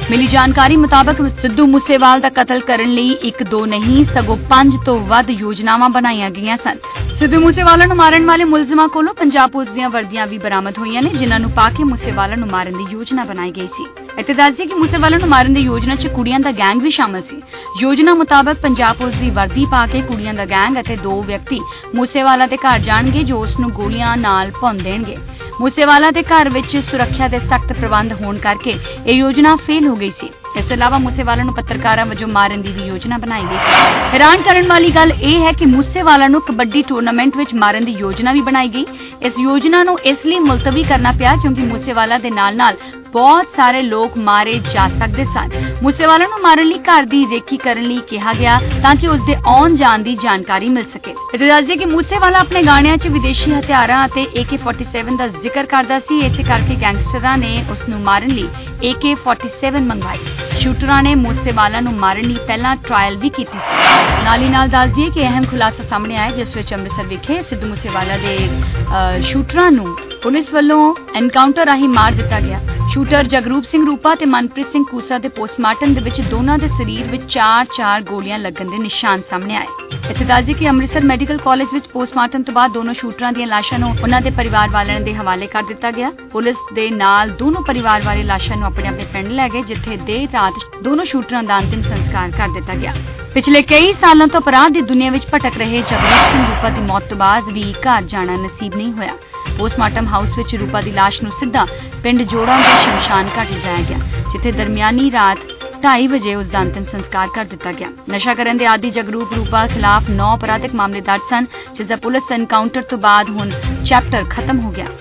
मिली जानकारी मुताबक सिद्धू मूसेवाल का कतल करने ਲਈ 1-2 नहीं सगों 5 ਤੋਂ ਵੱਧ योजनावां बनाईਆਂ गईਆਂ ਸਨ। ਸਿੱਧੂ ਮੂਸੇਵਾਲਾ ਨੂੰ ਮਾਰਨ ਵਾਲੇ ਮੁਲਜ਼ਮਾਂ ਕੋਲੋਂ ਪੰਜਾਬ ਪੁਲਿਸ ਦੀਆਂ ਵਰਦੀਆਂ ਵੀ ਬਰਾਮਦ ਹੋਈਆਂ ਨੇ, ਜਿਨ੍ਹਾਂ ਨੂੰ ਪਾ ਕੇ ਮੂਸੇਵਾਲਾ ਨੂੰ ਮਾਰਨ ਦੀ ਯੋਜਨਾ ਬਣਾਈ ਗਈ ਸੀ। ਇੱਥੇ ਦੱਸਦੇ ਕਿ ਮੂਸੇਵਾਲਾ ਨੂੰ ਮਾਰਨ ਦੀ ਯੋਜਨਾ 'ਚ ਕੁੜੀਆਂ ਦਾ ਗੈਂਗ ਵੀ ਸ਼ਾਮਲ ਸੀ। ਯੋਜਨਾ ਮੁਤਾਬਕ ਪੰਜਾਬ ਪੁਲਿਸ ਦੀ ਵਰਦੀ ਪਾ ਕੇ ਕੁੜੀਆਂ ਦਾ ਗੈਂਗ ਅਤੇ 2 ਵਿਅਕਤੀ ਮੂਸੇਵਾਲਾ ਦੇ ਘਰ ਜਾਣਗੇ, ਜੋ ਉਸ ਨੂੰ ਗੋਲੀਆਂ ਨਾਲ ਭੁੰਨ ਦੇਣਗੇ। ਮੂਸੇਵਾਲਾ ਦੇ ਘਰ ਵਿੱਚ ਸੁਰੱਖਿਆ ਦੇ ਸਖਤ ਪ੍ਰਬੰਧ ਹੋਣ ਕਰਕੇ ਇਹ ਯੋਜਨਾ ਫੇਲ ਹੋ ਗਈ ਸੀ। ਇਸ ਤੋਂ ਇਲਾਵਾ ਮੂਸੇਵਾਲਾ ਨੂੰ ਪੱਤਰਕਾਰਾਂ ਵਜੋਂ ਮਾਰਨ ਦੀ ਵੀ ਯੋਜਨਾ ਬਣਾਈ ਗਈ ਸੀ। ਹੈਰਾਨ ਕਰਨ ਵਾਲੀ ਗੱਲ ਇਹ ਹੈ ਕਿ ਮੂਸੇਵਾਲਾ ਨੂੰ ਕਬੱਡੀ ਟੂਰਨਾਮੈਂਟ ਵਿੱਚ ਮਾਰਨ ਦੀ ਯੋਜਨਾ ਵੀ ਬਣਾਈ ਗਈ। ਇਸ ਯੋਜਨਾ ਨੂੰ ਇਸ ਲਈ ਮੁਲਤਵੀ ਕਰਨਾ ਪਿਆ ਕਿਉਂਕਿ ਮੂਸੇਵਾਲਾ ਦੇ ਨਾਲ-ਨਾਲ ਬਹੁਤ ਸਾਰੇ ਲੋਕ ਮਾਰੇ ਜਾ ਸਕਦੇ ਸਨ। ਮੂਸੇਵਾਲਾ ਨੂੰ ਮਾਰਨ ਲਈ ਘਰ ਦੀ ਰੇਕੀ ਕਰਨ ਲਈ ਕਿਹਾ ਗਿਆ ਤਾਂ ਕਿ ਉਸ ਦੇ ਆਉਣ ਜਾਣ ਦੀ ਜਾਣਕਾਰੀ ਮਿਲ ਸਕੇ। ਇਹ ਦੱਸਦੇ ਕਿ ਮੂਸੇਵਾਲਾ ਆਪਣੇ ਗਾਣਿਆਂ 'ਚ ਵਿਦੇਸ਼ੀ ਹਥਿਆਰਾਂ ਅਤੇ AK-47 ਦਾ ਜ਼ਿਕਰ ਕਰਦਾ ਸੀ। ਇਸੇ ਕਰਕੇ ਗੈਂਗਸਟਰਾਂ ਨੇ ਉਸ ਨੂੰ ਮਾਰਨ ਲਈ AK-47 ਮੰਗਵਾਈ। ਸ਼ੂਟਰਾਂ ਨੇ ਮੂਸੇਵਾਲਾ ਨੂੰ ਮਾਰਨ ਲਈ ਪਹਿਲਾਂ ਟ੍ਰਾਇਲ ਵੀ ਕੀਤੀ ਸੀ। ਨਾਲ ਹੀ ਨਾਲ ਦੱਸ ਦਈਏ ਕਿ ਅਹਿਮ ਖੁਲਾਸਾ ਸਾਹਮਣੇ ਆਇਆ ਜਿਸ ਵਿੱਚ ਅੰਮ੍ਰਿਤਸਰ ਵਿਖੇ ਸਿੱਧੂ ਮੂਸੇਵਾਲਾ ਦੇ ਸ਼ੂਟਰਾਂ ਨੂੰ ਪੁਲਿਸ ਵੱਲੋਂ ਐਨਕਾਊਂਟਰ ਰਾਹੀਂ ਮਾਰ ਦਿੱਤਾ ਗਿਆ। ਸ਼ੂਟਰ ਜਗਰੂਪ ਸਿੰਘ ਰੂਪਾ ਤੇ ਮਨਪ੍ਰੀਤ ਸਿੰਘ ਕੂਸਾ ਦੇ ਪੋਸਟਮਾਰਟਮ ਦੇ ਵਿੱਚ ਦੋਨਾਂ ਦੇ ਸਰੀਰ ਵਿੱਚ 4-4 ਗੋਲੀਆਂ ਲੱਗਣ ਦੇ ਨਿਸ਼ਾਨ ਸਾਹਮਣੇ ਆਏ। ਇੱਥੇ ਦੱਸਦੇ ਕਿ ਅੰਮ੍ਰਿਤਸਰ ਮੈਡੀਕਲ ਕਾਲਜ ਵਿੱਚ ਪੋਸਟਮਾਰਟਮ ਤੋਂ ਬਾਅਦ ਦੋਨੋਂ ਸ਼ੂਟਰਾਂ ਦੀਆਂ ਲਾਸ਼ਾਂ ਨੂੰ ਉਹਨਾਂ ਦੇ ਪਰਿਵਾਰ ਵਾਲਿਆਂ ਦੇ ਹਵਾਲੇ ਕਰ ਦਿੱਤਾ ਗਿਆ। ਪੁਲਿਸ ਦੇ ਨਾਲ ਦੋਨੋਂ ਪਰਿਵਾਰ ਵਾਲੇ ਲਾਸ਼ਾਂ ਨੂੰ ਆਪਣੇ ਆਪਣੇ ਪਿੰਡ ਲੈ ਗਏ, ਜਿੱਥੇ ਦੇਰ ਰਾਤ ਦੋਨੋਂ ਸ਼ੂਟਰਾਂ ਦਾ ਅੰਤਿਮ ਸੰਸਕਾਰ ਕਰ ਦਿੱਤਾ ਗਿਆ। ਪਿਛਲੇ ਕਈ ਸਾਲਾਂ ਤੋਂ ਅਪਰਾਧ ਦੀ ਦੁਨੀਆ ਵਿੱਚ ਭਟਕ ਰਹੇ ਜਗਰੂਪ ਸਿੰਘ ਰੂਪਾ ਦੀ ਮੌਤ ਤੋਂ ਬਾਅਦ ਵੀ ਘਰ ਜਾਣਾ ਨਸੀਬ ਨਹੀਂ ਹੋਇਆ। ਪੋਸਟਮਾਰਟਮ ਹਾਊਸ ਵਿੱਚ ਰੂਪਾ ਦੀ ਲਾਸ਼ ਨੂੰ ਸਿੱਧਾ ਪਿੰਡ ਜੋੜਾਂ ਦੇ ਸ਼ਮਸ਼ਾਨ ਘਾਟ ਲਿਜਾਇਆ ਗਿਆ, ਜਿੱਥੇ ਦਰਮਿਆਨੀ ਰਾਤ 2:30 ਵਜੇ ਉਸ ਦਾ ਅੰਤਿਮ ਸੰਸਕਾਰ ਕਰ ਦਿੱਤਾ ਗਿਆ। ਨਸ਼ਾ ਕਰਨ ਦੇ ਆਦੀ ਜਗਰੂਪ ਰੂਪਾ ਖਿਲਾਫ 9 ਅਪਰਾਧਿਕ ਮਾਮਲੇ ਦਰਜ ਸਨ, ਜਿਸ ਦਾ ਪੁਲਿਸ ਐਨਕਾਊਂਟਰ ਤੋਂ ਬਾਅਦ ਹੁਣ ਚੈਪਟਰ ਖਤਮ ਹੋ ਗਿਆ।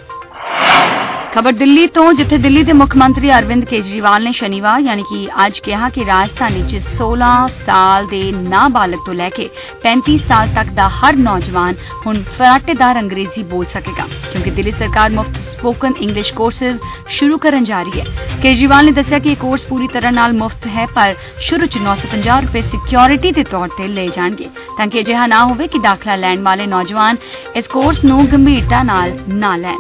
ਖਬਰ ਦਿੱਲੀ ਤੋਂ, ਜਿੱਥੇ ਦਿੱਲੀ ਦੇ ਮੁੱਖ ਮੰਤਰੀ ਅਰਵਿੰਦ ਕੇਜਰੀਵਾਲ ਨੇ ਸ਼ਨੀਵਾਰ ਯਾਨੀ ਕਿ ਅੱਜ ਕਿਹਾ ਕਿ ਰਾਜਧਾਨੀ 'ਚ 16 ਸਾਲ ਦੇ ਨਾਬਾਲਗ ਤੋਂ ਲੈ ਕੇ 35 ਸਾਲ ਤੱਕ ਦਾ ਹਰ ਨੌਜਵਾਨ ਹੁਣ ਫਰਾਟੇਦਾਰ ਅੰਗਰੇਜ਼ੀ ਬੋਲ ਸਕੇਗਾ, ਕਿਉਂਕਿ ਦਿੱਲੀ ਸਰਕਾਰ ਮੁਫਤ ਸਪੋਕਨ ਇੰਗਲਿਸ਼ ਕੋਰਸਿਸ ਸ਼ੁਰੂ ਕਰਨ ਜਾ ਰਹੀ ਹੈ। ਕੇਜਰੀਵਾਲ ਨੇ ਦੱਸਿਆ ਕਿ ਇਹ ਕੋਰਸ ਪੂਰੀ ਤਰ੍ਹਾਂ ਨਾਲ ਮੁਫਤ ਹੈ, ਪਰ ਸ਼ੁਰੂ 'ਚ 950 ਰੁਪਏ ਸਿਕਿਉਰਿਟੀ ਦੇ ਤੌਰ ਤੇ ਲਏ ਜਾਣਗੇ ਤਾਂ ਕਿ ਅਜਿਹਾ ਨਾ ਹੋਵੇ ਕਿ ਦਾਖਲਾ ਲੈਣ ਵਾਲੇ ਨੌਜਵਾਨ ਇਸ ਕੋਰਸ ਨੂੰ ਗੰਭੀਰਤਾ ਨਾਲ ਨਾ ਲੈਣ।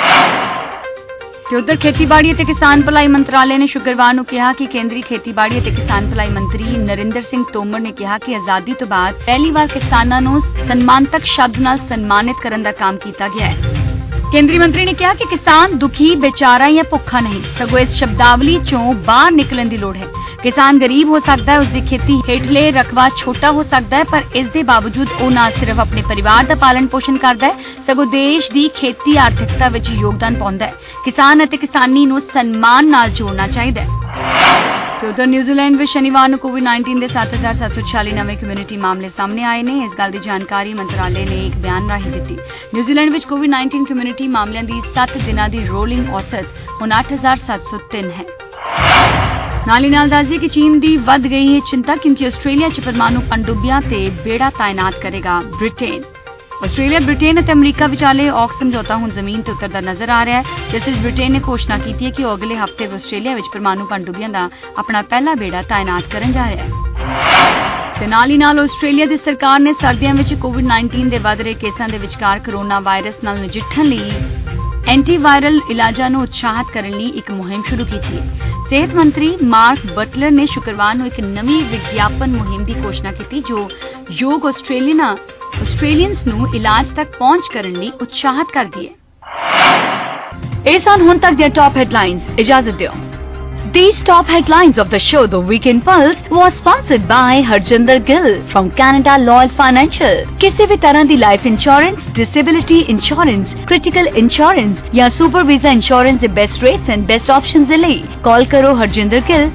ਤੇ ਉਧਰ ਖੇਤੀਬਾੜੀ ਅਤੇ ਕਿਸਾਨ ਭਲਾਈ ਮੰਤਰਾਲੇ ਨੇ ਸ਼ੁੱਕਰਵਾਰ ਨੂੰ ਕਿਹਾ ਕਿ ਕੇਂਦਰੀ ਖੇਤੀਬਾੜੀ ਅਤੇ ਕਿਸਾਨ ਭਲਾਈ ਮੰਤਰੀ ਨਰਿੰਦਰ ਸਿੰਘ ਤੋਮਰ ਨੇ ਕਿਹਾ ਕਿ ਆਜ਼ਾਦੀ ਤੋਂ ਬਾਅਦ ਪਹਿਲੀ ਵਾਰ ਕਿਸਾਨਾਂ ਨੂੰ ਸਨਮਾਨਤਕ ਸ਼ਬਦ ਨਾਲ ਸਨਮਾਨਿਤ ਕਰਨ ਦਾ ਕੰਮ ਕੀਤਾ ਗਿਆ ਹੈ। ਕੇਂਦਰੀ ਮੰਤਰੀ ਨੇ ਕਿਹਾ ਕਿ ਕਿਸਾਨ ਦੁਖੀ, ਬੇਚਾਰਾ ਜਾਂ ਭੁੱਖਾ ਨਹੀਂ, ਸਗੋਂ ਇਸ ਸ਼ਬਦਾਵਲੀ ਚੋਂ ਬਾਹਰ ਨਿਕਲਣ ਦੀ ਲੋੜ ਹੈ। ਕਿਸਾਨ ਗਰੀਬ ਹੋ ਸਕਦਾ ਹੈ, ਉਸ ਦੀ ਖੇਤੀ ਹੇਠਲੇ ਰਕਬਾ ਛੋਟਾ ਹੋ ਸਕਦਾ ਹੈ, ਪਰ ਇਸ ਦੇ ਬਾਵਜੂਦ ਉਹ ਨਾ ਸਿਰਫ ਆਪਣੇ ਪਰਿਵਾਰ ਦਾ ਪਾਲਣ ਪੋਸ਼ਣ ਕਰਦਾ ਹੈ, ਸਗੋਂ ਦੇਸ਼ ਦੀ ਖੇਤੀ ਆਰਥਿਕਤਾ ਵਿੱਚ ਯੋਗਦਾਨ ਪਾਉਂਦਾ ਹੈ। ਕਿਸਾਨ ਅਤੇ ਕਿਸਾਨੀ ਨੂੰ ਸਨਮਾਨ ਨਾਲ ਜੋੜਨਾ ਚਾਹੀਦਾ ਹੈ। ਤੇ ਉਧਰ ਨਿਊਜ਼ੀਲੈਂਡ ਵਿੱਚ ਸ਼ਨੀਵਾਰ ਨੂੰ ਕੋਵਿਡ-19 ਦੇ 7,746 ਨਵੇਂ ਕਮਿਊਨਿਟੀ ਮਾਮਲੇ ਸਾਹਮਣੇ ਆਏ ਨੇ। ਇਸ ਗੱਲ ਦੀ ਜਾਣਕਾਰੀ ਮੰਤਰਾਲੇ ਨੇ ਇੱਕ ਬਿਆਨ ਰਾਹੀਂ ਦਿੱਤੀ। ਨਿਊਜ਼ੀਲੈਂਡ ਵਿੱਚ ਕੋਵਿਡ-19 ਕਮਿਊਨਿਟੀ ਮਾਮਲਿਆਂ ਦੀ 7 ਦਿਨਾਂ ਦੀ ਰੋਲਿੰਗ ਔਸਤ ਹੁਣ 8,703 ਹੈ। ਨਾਲ ਹੀ ਨਾਲ ਦੱਸਦੇ ਕਿ ਚੀਨ ਦੀ ਵੱਧ ਗਈ ਹੈ ਚਿੰਤਾ, ਕਿਉਂਕਿ ਆਸਟ੍ਰੇਲੀਆ 'ਚ ਪਰਮਾਣੂ ਪਣਡੁੱਬੀਆਂ ਤੇ ਬੇੜਾ ਤਾਇਨਾਤ ਕਰੇਗਾ ਬ੍ਰਿਟੇਨ। ਆਸਟ੍ਰੇਲੀਆ, ਬ੍ਰਿਟੇਨ ਅਤੇ ਅਮਰੀਕਾ ਵਿਚਾਲੇ ਔਕਸ ਸਮਝੌਤਾ ਹੁਣ ਜ਼ਮੀਨ ਤੇ ਉਤਰਦਾ ਨਜ਼ਰ ਆ ਰਿਹਾ ਹੈ, ਜਿਸ ਵਿੱਚ ਬ੍ਰਿਟੇਨ ਨੇ ਘੋਸ਼ਣਾ ਕੀਤੀ ਹੈ ਕਿ ਉਹ ਅਗਲੇ ਹਫ਼ਤੇ ਆਸਟ੍ਰੇਲੀਆ ਵਿੱਚ ਪਰਮਾਣੂ ਪਣਡੁੱਬੀਆਂ ਦਾ ਆਪਣਾ ਪਹਿਲਾ ਬੇੜਾ ਤਾਇਨਾਤ ਕਰਨ ਜਾ ਰਿਹਾ ਹੈ। ਤੇ ਨਾਲ ਹੀ ਨਾਲ ਆਸਟ੍ਰੇਲੀਆ ਦੀ ਸਰਕਾਰ ਨੇ ਸਰਦੀਆਂ ਵਿੱਚ ਕੋਵਿਡ-19 ਦੇ ਵੱਧ ਰਹੇ ਕੇਸਾਂ ਦੇ ਵਿਚਕਾਰ ਕਰੋਨਾ ਵਾਇਰਸ ਨਾਲ ਨਜਿੱਠਣ ਲਈ ਐਂਟੀਵਾਇਰਲ ਇਲਾਜਾਂ ਨੂੰ ਉਤਸ਼ਾਹਿਤ ਕਰਨ ਲਈ ਇੱਕ ਮੁਹਿੰਮ ਸ਼ੁਰੂ ਕੀਤੀ ਹੈ। ਸਿਹਤ ਮੰਤਰੀ ਮਾਰਕ ਬਟਲਰ ਨੇ ਸ਼ੁੱਕਰਵਾਰ ਨੂੰ ਇੱਕ ਨਵੀਂ ਵਿਗਿਆਪਨ ਮੁਹਿੰਮ ਦੀ ਘੋਸ਼ਣਾ ਕੀਤੀ, ਜੋ ਯੋਗ ਆਸਟ੍ਰੇਲੀਅਨਸ ਨੂੰ ਇਲਾਜ ਤੱਕ ਪਹੁੰਚ ਕਰਨ ਲਈ ਉਤਸ਼ਾਹਿਤ ਕਰਦੀ ਹੈ। ਇਹ ਸਨ ਹੁਣ ਤੱਕ ਦੀਆਂ ਟੌਪ ਹੈਡਲਾਈਨਸ। ਇਜਾਜ਼ਤ ਦਿਓ। These top headlines of the show, The Weekend Pulse, was sponsored by Harjinder Gill from Canada Loyal Financial. ਕਿਸੇ ਵੀ ਤਰ੍ਹਾਂ ਦੀ life insurance, disability insurance, critical insurance ਜਾਂ ਸੁਪਰ ਵੀਜ਼ਾ ਇੰਸ਼ੋਰੈਂਸ ਦੇ best rates and best options ਦੇ ਲਈ ਕਾਲ ਕਰੋ Harjinder Gill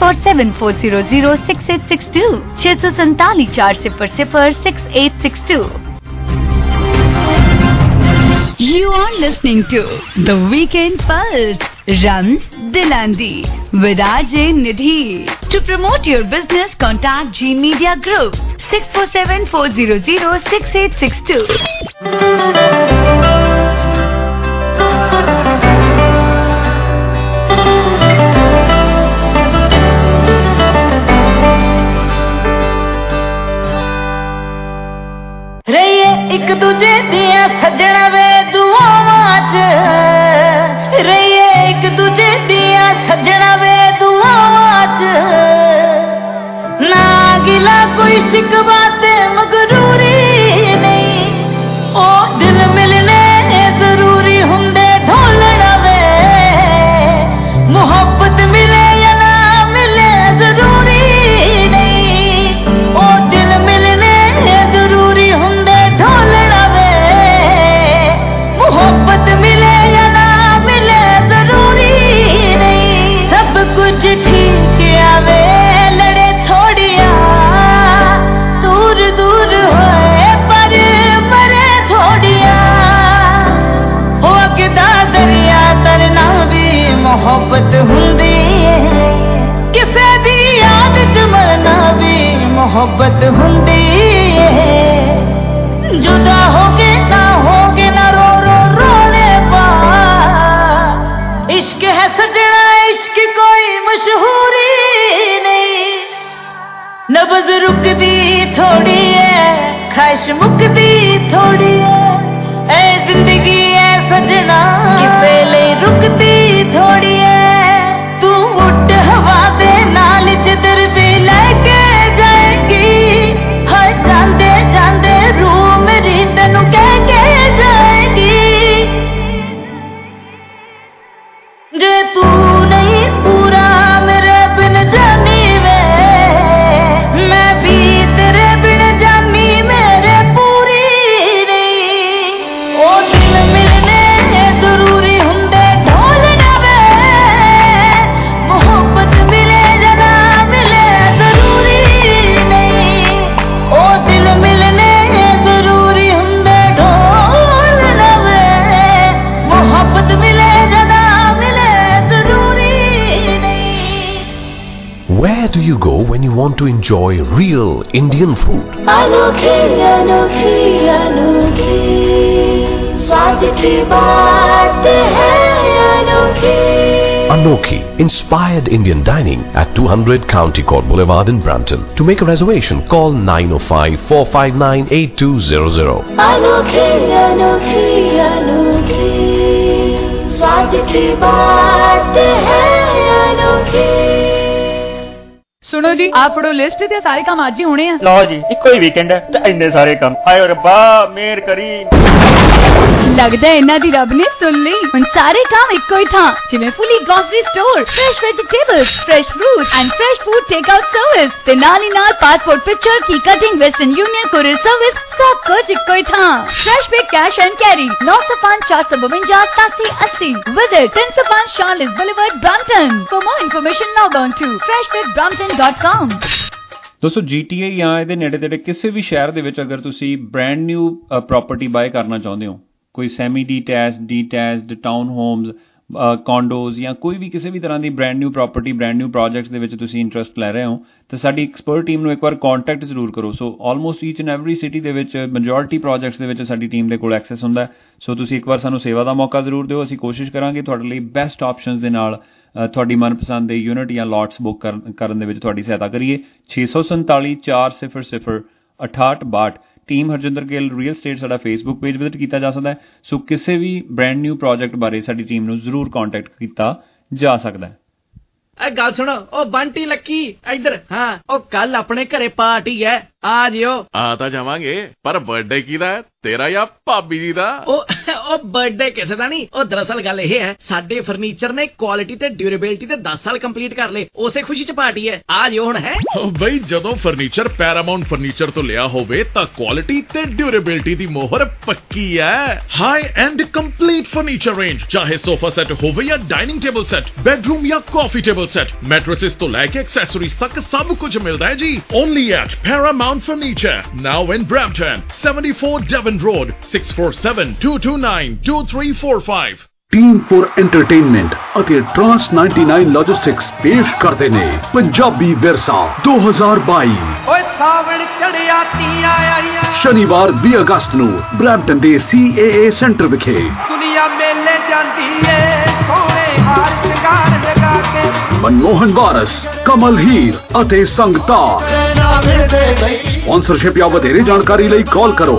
6474006862 647 400 6862। You are listening to The Weekend Pulse, Rams Dilandi, with RJ Nidhi. To promote your business, contact G Media Group, 6474006862. रहिए एक दूजे दिया सजना वे दुआवां च, रहिए एक दूजे दिया सजना वे दुआवां गिला कोई शिकवा ते मगरूरी नहीं, ओ दिल मिलने जरूरी हुंदे ढोलना वे, मोहब्बत मिले या ना मिले जरूरी नहीं, ओ दिल मिलने जरूरी हुंदे ढोलना वे, मोहब्बत मिले या ना मिले जरूरी नहीं, सब कुछ ठीक आवे लड़े थोड़िया, दूर दूर होए पर मरे थोड़िया, हो अगदा दरिया तरना भी मोहब्बत हुंदी है, किसे दी याद च मरना भी मोहब्बत हुंदी है, जुदा होगे ना रो रो रोने पा, इश्क है सजना इश्क कोई मशहूरी नहीं, नब्ज़ रुकदी थोड़ी है ख्वाहिश मुकदी थोड़ी है, ऐ जिंदगी है सजना किसे ले रुकदी थोड़ी है, तू उठ हवा दे नाल जिधर भी लेके जाएगी, हर जांदे जांदे रूह मेरी तेनू कह के जाएगी, जे तू नहीं पूरा मेरे बिन जानी वे, मैं भी तेरे बिन जानी मेरे पूरी नहीं, ओ दिल मिलने जरूरी हुंदे ढोलना वे, मोहब्बत मिले जना मिले जरूरी नहीं, ओ दिल मिलने जरूरी हुंदे ढोलना वे, मोहब्बत मिले जना मिले जरूरी नहीं। Where do you go when you want to enjoy real Indian food? अनोखी अनोखी अनोखी स्वाद की बात है अनोखी। Anokhi, inspired Indian dining at 200 County Court Boulevard in Brampton. To make a reservation, call 905-459-8200. अनोखी अनोखी अनोखी स्वाद की बात है अनोखी। सुनो जी, आप फड़ो लिस्ट ते सारे काम आज ही होने हैं। लो जी, इको ही वीकेंड है ते इन्ने सारे काम। हाय रब्बा मेहर करी। लगदा है इन्हां दी रब ने सुन ली, हुण सारे काम इक्को ही था, जिवें fully grocery store, fresh vegetables, fresh fruit and fresh food take out service ते नाल ही नाल पासपोर्ट पिक्चर की cutting, western union courier service, सब कुछ इक्को ही था। फ्रेश पे cash and carry 905-452-8780, visit 305 Charles Boulevard, Brampton. For more information log on to freshwithbrampton.com. ਦੋਸਤੋ GTA ਜਾਂ ਇਹਦੇ ਨੇੜੇ ਤੇੜੇ ਕਿਸੇ ਵੀ ਸ਼ਹਿਰ ਦੇ ਵਿੱਚ ਅਗਰ ਤੁਸੀਂ ਬ੍ਰੈਂਡ ਨਿਊ ਪ੍ਰੋਪਰਟੀ ਬਾਏ ਕਰਨਾ ਚਾਹੁੰਦੇ ਹੋ, ਕੋਈ semi detached town homes, condos ਜਾਂ ਕੋਈ ਵੀ ਕਿਸੇ ਵੀ ਤਰ੍ਹਾਂ ਦੀ brand new property, brand new projects ਦੇ ਵਿੱਚ ਤੁਸੀਂ ਇੰਟਰਸਟ ਲੈ ਰਹੇ ਹੋ, ਤਾਂ ਸਾਡੀ ਐਕਸਪਰਟ ਟੀਮ ਨੂੰ ਇੱਕ ਵਾਰ ਕੰਟੈਕਟ ਜ਼ਰੂਰ ਕਰੋ। So almost each and every city ਦੇ ਵਿੱਚ ਮੈਜੋਰਿਟੀ ਪ੍ਰੋਜੈਕਟਸ ਦੇ ਵਿੱਚ ਸਾਡੀ ਟੀਮ ਦੇ ਕੋਲ ਐਕਸੈਸ ਹੁੰਦਾ। ਸੋ ਤੁਸੀਂ ਇੱਕ ਵਾਰ ਸਾਨੂੰ ਸੇਵਾ ਦਾ ਮੌਕਾ ਜ਼ਰੂਰ ਦਿਓ। ਅਸੀਂ ਕੋਸ਼ਿਸ਼ ਕਰਾਂਗੇ ਤੁਹਾਡੇ ਲਈ ਬੈਸਟ ਆਪਸ਼ਨਸ ਦੇ ਨਾਲ ਤੁਹਾਡੀ ਮਨਪਸੰਦ ਦੇ ਯੂਨਿਟ ਜਾਂ ਲੋਟਸ ਬੁੱਕ ਕਰਨ ਦੇ ਵਿੱਚ ਤੁਹਾਡੀ ਸਹਾਇਤਾ ਕਰੀਏ। 647-400-6862 team Harjinder Gill real estate ਸਾਡਾ ਫੇਸਬੁੱਕ ਪੇਜ ਵਿਜ਼ਿਟ ਕੀਤਾ ਜਾ ਸਕਦਾ ਹੈ। ਸੋ ਕਿਸੇ ਵੀ ਬ੍ਰੈਂਡ ਨਿਊ ਪ੍ਰੋਜੈਕਟ ਬਾਰੇ ਸਾਡੀ ਟੀਮ ਨੂੰ ਜ਼ਰੂਰ ਕੰਟੈਕਟ ਕੀਤਾ ਜਾ ਸਕਦਾ ਹੈ। ਗੱਲ ਸੁਣੋ, ਉਹ ਬੰਟੀ ਲੱਕੀ ਇੱਧਰ। ਹਾਂ, ਉਹ ਕੱਲ ਆਪਣੇ ਘਰੇ ਪਾਰਟੀ ਹੈ, ਆ ਜਿਓ। ਆ ਤਾਂ ਜਾਵਾਂਗੇ, ਪਰ ਬਰਥਡੇ ਕਿਹਦਾ ਹੈ, ਤੇਰਾ ਜਾਂ ਭਾਬੀ ਜੀ ਦਾ? ਉਹ ਬਰਥਡੇ ਕਿਸੇ ਦਾ ਨਹੀਂ। ਉਹ ਦਰਅਸਲ ਗੱਲ ਇਹ ਹੈ, ਸਾਡੇ ਫਰਨੀਚਰ ਨੇ ਕੁਆਲਿਟੀ ਤੇ ਡਿਊਰੇਬਿਲਿਟੀ ਤੇ 10 ਸਾਲ ਕੰਪਲੀਟ ਕਰ ਲਏ, ਉਸੇ ਖੁਸ਼ੀ ਚ ਪਾਰਟੀ ਹੈ, ਆ ਜਿਓ ਹੁਣ। ਹੈ ਬਈ, ਜਦੋਂ ਫਰਨੀਚਰ ਪੈਰਾਮਾਉਂਟ ਫਰਨੀਚਰ ਤੋਂ ਲਿਆ ਹੋਵੇ ਤਾਂ ਕੁਆਲਿਟੀ ਤੇ ਡਿਊਰੇਬਿਲਿਟੀ ਦੀ ਮੋਹਰ ਪੱਕੀ ਹੈ। High end complete furniture range, ਚਾਹੇ ਸੋਫਾ ਸੈੱਟ ਹੋਵੇ ਜਾਂ ਡਾਈਨਿੰਗ ਟੇਬਲ ਸੈੱਟ, ਬੈਡਰੂਮ ਜਾਂ ਕਾਫੀ ਟੇਬਲ ਸੈੱਟ, ਮੈਟ੍ਰੈसेस ਤੋਂ ਲੈ ਕੇ ਐਕਸੈਸਰੀਜ਼ ਤੱਕ ਸਭ ਕੁਝ ਮਿਲਦਾ ਹੈ ਜੀ। Only at Paramount furniture, now in Brampton, 74 Devon Road, 6472292345। Team four entertainment ਅਤੇ ਟਰਾਂਸ 99 ਲੌਜਿਸਟਿਕਸ ਪੇਸ਼ ਕਰਦੇ ਨੇ ਪੰਜਾਬੀ ਵਿਰਸਾ 2022। ਓਏ ਸਾਵਣ ਚੜਿਆ ਤੀਆਂ ਆਈਆਂ, ਸ਼ਨੀਵਾਰ 20 ਅਗਸਤ ਨੂੰ ਬ੍ਰੈਂਪਟਨ ਦੇ CAA ਸੈਂਟਰ ਵਿਖੇ। ਦੁਨੀਆ ਮੇਲੇ ਜਾਂਦੀ ਏ ਸੋਹਣੇ ਹਾਰ ਸ਼ਿੰਗਾਰ ਲਗਾ ਕੇ। ਮਨਮੋਹਨ ਵਾਰਸ, ਕਮਲ ਹੀਰ ਅਤੇ ਸੰਗਤਾਰ। ਸਪਾਂਸਰਸ਼ਿਪ ਜਾਂ ਵਧੇਰੇ ਜਾਣਕਾਰੀ ਲਈ ਕਾਲ ਕਰੋ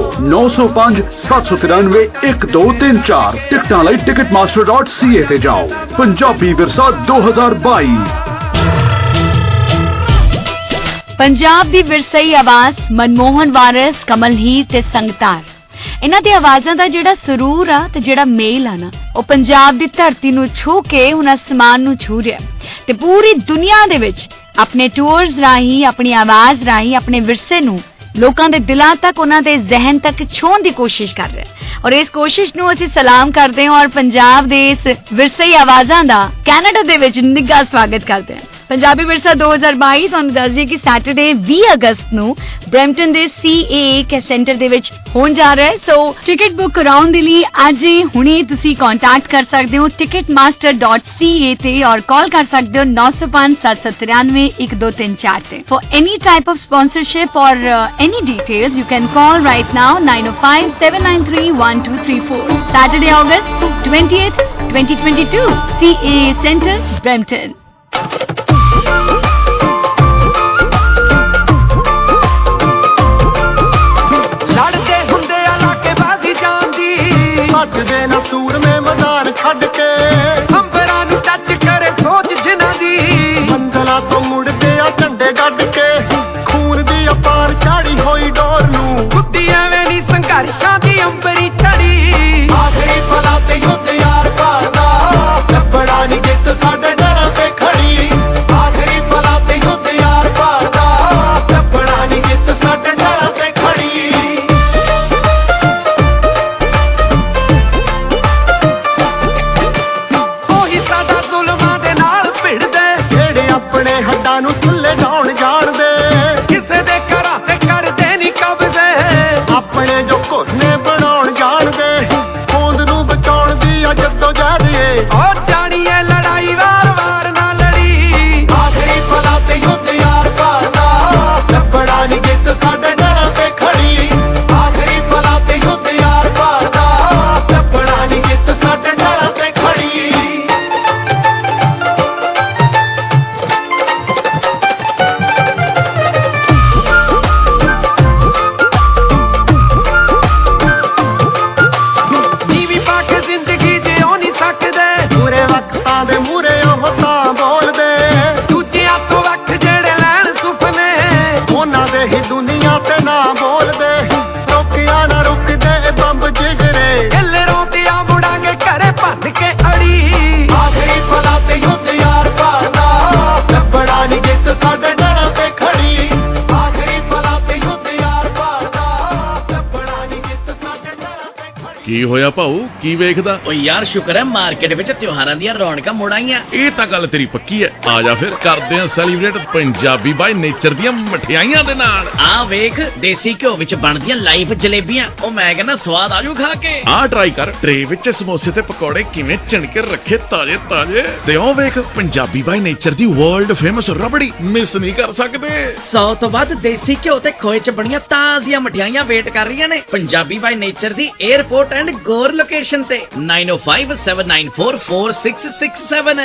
905-793-1234। ਟਿਕਟਾਂ ਲਈ ticketmaster.ca ਤੇ ਜਾਓ। ਪੰਜਾਬੀ ਵਿਰਸਾ 2022। पंजाब दी विरसई आवाज़ मनमोहन वारिस, कमल हीर ते संगतार, इन्हां दी आवाज़ां दा जिहड़ा सुरूर आ ते जिहड़ा मेल आ ना, ਉਹ ਪੰਜਾਬ ਦੀ ਧਰਤੀ ਨੂੰ ਛੂ ਕੇ ਹੁਣ ਅਸਮਾਨ ਨੂੰ ਛੂ ਰਿਹਾ ਤੇ ਪੂਰੀ ਦੁਨੀਆ ਦੇ ਵਿੱਚ ਆਪਣੇ ਟੂਰਸ ਰਾਹੀਂ, ਆਪਣੀ ਆਵਾਜ਼ ਰਾਹੀਂ ਆਪਣੇ ਵਿਰਸੇ ਨੂੰ ਲੋਕਾਂ ਦੇ ਦਿਲਾਂ ਤੱਕ, ਉਹਨਾਂ ਦੇ ਜ਼ਿਹਨ ਤੱਕ ਛੂਹਣ ਦੀ ਕੋਸ਼ਿਸ਼ ਕਰ ਰਿਹਾ ਔਰ ਇਸ ਕੋਸ਼ਿਸ਼ ਨੂੰ ਅਸੀਂ ਸਲਾਮ ਕਰਦੇ ਹਾਂ ਔਰ ਪੰਜਾਬ ਦੇ ਇਸ ਵਿਰਸਈ ਆਵਾਜ਼ਾਂ ਦਾ ਕੈਨੇਡਾ ਦੇ ਵਿੱਚ ਨਿੱਘਾ ਸਵਾਗਤ ਕਰਦੇ ਹਾਂ। ਪੰਜਾਬੀ ਵਿਰਸਾ 2022 ਤੁਹਾਨੂੰ ਦੱਸ ਦਈਏ ਕਿ ਸੈਟਰਡੇ 20 ਅਗਸਤ ਨੂੰ ਬਰੈਂਪਟਨ ਦੇ CAA ਸੈਂਟਰ ਦੇ ਵਿੱਚ ਹੋਣ ਜਾ ਰਿਹਾ ਹੈ। ਸੋ ਟਿਕਟ ਬੁੱਕ ਕਰਾਉਣ ਦੇ ਲਈ ਅੱਜ ਹੁਣੇ ਤੁਸੀਂ ਕੰਟੈਕਟ ਕਰ ਸਕਦੇ ਹੋ ticketmaster.ca ਤੇ ਔਰ ਕਾਲ ਕਰ ਸਕਦੇ ਹੋ 905-793-1234 ਤੇ। For any type of sponsorship or any details, you can call right now 905-793-1234. Saturday, August 20th, 2022, CAA Center, Brampton. ਸੂਰ ਮੇ ਮੈਦਾਨ ਛੱਡ ਕੇ ਅੰਬਰਾਂ ਨੂੰ ਟੱਚ ਕਰੇ ਸੋਚ ਜਿਨ੍ਹਾਂ ਦੀ ਮੰਜ਼ਲਾਂ ਤੋਂ ਮੁੜਦੇ ਆ ਝੰਡੇ ਗੱਡ ਕੇ ਖੂਨ ਦੀ ਅਪਾਰ ਝਾੜੀ ਹੋਈ ਡੋਰ ਨੂੰ ਕੁੱਤੀ ਐਵੇਂ ਨਹੀਂ ਸੰਘਰਸ਼ਾਂ ਦੀ ਅੰਬਰੀ ਛੜੀ ਆਖਰੀ ਪਲਾਂ ਤੇ ਯੁੱਧ ਯਾਰ ਕਰਦਾ ਲੱਭੜਾ ਨਹੀਂ ਜਿੱਤ ਸਾਡੇ ਡਰਾਂ ਤੇ ਖੜੀ ਆਖਰੀ ਪਲਾਂ ਤੇ ਯੁੱਧ ਯਾਰ ਕਰਦਾ ਲੱਭੜਾ ਨਹੀਂ ਜਿੱਤ ਸਾਡੇ ਡਰਾਂ ਤੇ ਖੜੀ ਨੂੰ ਚੁੱਲੇ ਢਾਉਣ ਜਾਣਦੇ ਕਿਸੇ ਦੇ ਘਰਾਂ ਤੇ ਕਰਦੇ ਨਹੀਂ ਕਬਜ਼ੇ ਆਪਣੇ ਜੋ ਘੋਨੇ ਬਣਾਉਣ ਜਾਣਦੇ ਹੋਂਦ ਨੂੰ ਬਚਾਉਣ ਦੀ ਆ ਜੱਦੋ ਜਹਿਦੀਏ ਔਰ ਜਾਣੀਏ ਲੜਾਈ ਵਾਰ-ਵਾਰ ਨਾ ਲੜੀ ਆਖਰੀ ਪਲਾਂ ਤੇ ਯੁੱਧ ਯਾਰ ਕਰਦਾ ਲੱਭੜਾ ਨਹੀਂ ਜਿੱਤ ਸਾਡੇ ਡਰਾਂ ਤੇ ਖੜੀ ਆਖਰੀ ਪਲਾਂ ਤੇ ਯੁੱਧ ਯਾਰ ਕਰਦਾ ਲੱਭੜਾ ਨਹੀਂ ਜਿੱਤ ਸਾਡੇ ਡਰਾਂ ਤੇ ਖੜੀ ਕੀ ਹੋਇਆ ਭਾਊ, ਕੀ ਵੇਖਦਾ? ਓ ਯਾਰ ਸ਼ੁਕਰ ਹੈ ਮਾਰਕੀਟ ਵਿੱਚ ਤਿਉਹਾਰਾਂ ਦੀਆਂ ਰੌਣਕਾਂ ਮੁੜ ਆਈਆਂ। ਇਹ ਤਾਂ ਗੱਲ ਤੇਰੀ ਪੱਕੀ ਹੈ। ਆ ਜਾ ਫਿਰ ਕਰਦੇ ਹਾਂ ਸੈਲੀਬ੍ਰੇਟ ਪੰਜਾਬੀ ਬਾਈ ਨੇਚਰ ਦੀਆਂ ਮਠਿਆਈਆਂ ਦੇ ਨਾਲ। ਆ ਵੇਖ ਦੇਸੀ ਘਿਓ ਵਿੱਚ ਬਣਦੀਆਂ ਲਾਈਵ ਜਲੇਬੀਆਂ, ਉਹ ਮੈਂ ਕਹਿੰਦਾ ਸਵਾਦ ਆਜੂ ਖਾ ਕੇ। ਆ ਟਰਾਈ ਕਰ, ਟਰੇ ਵਿੱਚ ਸਮੋਸੇ ਤੇ ਪਕੌੜੇ ਕਿਵੇਂ ਚਿਣਕੇ ਰੱਖੇ ਤਾਜ਼ੇ ਤਾਜ਼ੇ। ਤੇ ਉਹ ਵੇਖ ਪੰਜਾਬੀ ਬਾਈ ਨੇਚਰ ਦੀ ਵਰਲਡ ਫੇਮਸ ਰਬੜੀ, ਮਿਸ ਨਹੀਂ ਕਰ ਸਕਦੇ। 100 ਤੋਂ ਵੱਧ ਦੇਸੀ ਘਿਓ ਤੇ ਖੋਏ ਚ ਬਣੀਆਂ ਤਾਜ਼ੀਆਂ ਮਠਿਆਈਆਂ ਵੇਟ ਕਰ ਰਹੀਆਂ ਨੇ ਪੰਜਾਬੀ ਬਾਈ ਨੇਚਰ ਦੀ 에ਅਰਪੋਰਟ ਐਂਡ ਗੋਰ ਲੋਕੇਸ਼ਨ ਤੇ 9057944667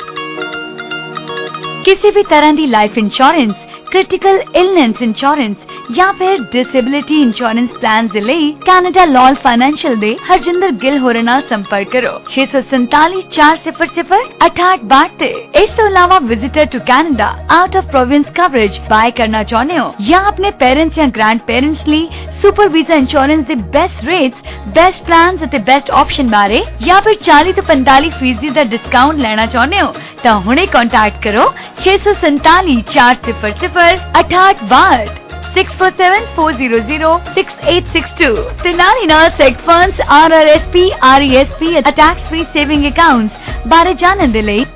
किसी भी तरह की life insurance, critical illness insurance या फिर डिसेबिलिटी इंश्योरेंस प्लान ਦੇ ਲਈ ਕੈਨੇਡਾ ਲਾਲ ਫਾਈਨੈਂਸ਼ੀਅਲ ਦੇ ਹਰਜਿੰਦਰ ਗਿੱਲ ਹੋਰਾਂ ਨਾਲ ਸੰਪਰਕ ਕਰੋ 647-400-6862 ਤੇ। ਇਸ ਤੋਂ ਇਲਾਵਾ visitor to Canada out of province coverage buy ਕਰਨਾ ਚਾਹੁੰਦੇ ਹੋ ਜਾਂ ਆਪਣੇ ਪੇਰੈਂਟਸ ਜਾਂ ਗ੍ਰੈਂਡ ਪੇਰੈਂਟਸ ਲਈ ਸੁਪਰ ਵੀਜ਼ਾ ਇੰਸ਼ੋਰੈਂਸ ਦੇ ਬੈਸਟ ਰੇਟਸ, ਬੈਸਟ ਪਲਾਨਸ ਅਤੇ ਬੈਸਟ ਆਪਸ਼ਨ ਬਾਰੇ ਜਾਂ ਫਿਰ 40 ਤੋਂ 45% ਦਾ ਡਿਸਕਾਊਂਟ ਲੈਣਾ ਚਾਹੁੰਦੇ ਹੋ ਤਾਂ ਹੁਣੇ ਕੰਟੈਕਟ ਕਰੋ 647-400-6862 647-400-6862 ਤੇ ਨਾਲ ਹੀ ਨਾਲ ਸੈਕ ਫੰਡਸ, RRSP, RESP ਅਤੇ ਟੈਕਸ ਫ੍ਰੀ ਸੇਵਿੰਗ ਅਕਾਊਂਟਸ ਬਾਰੇ ਜਾਣਨ ਦੇ ਲਈ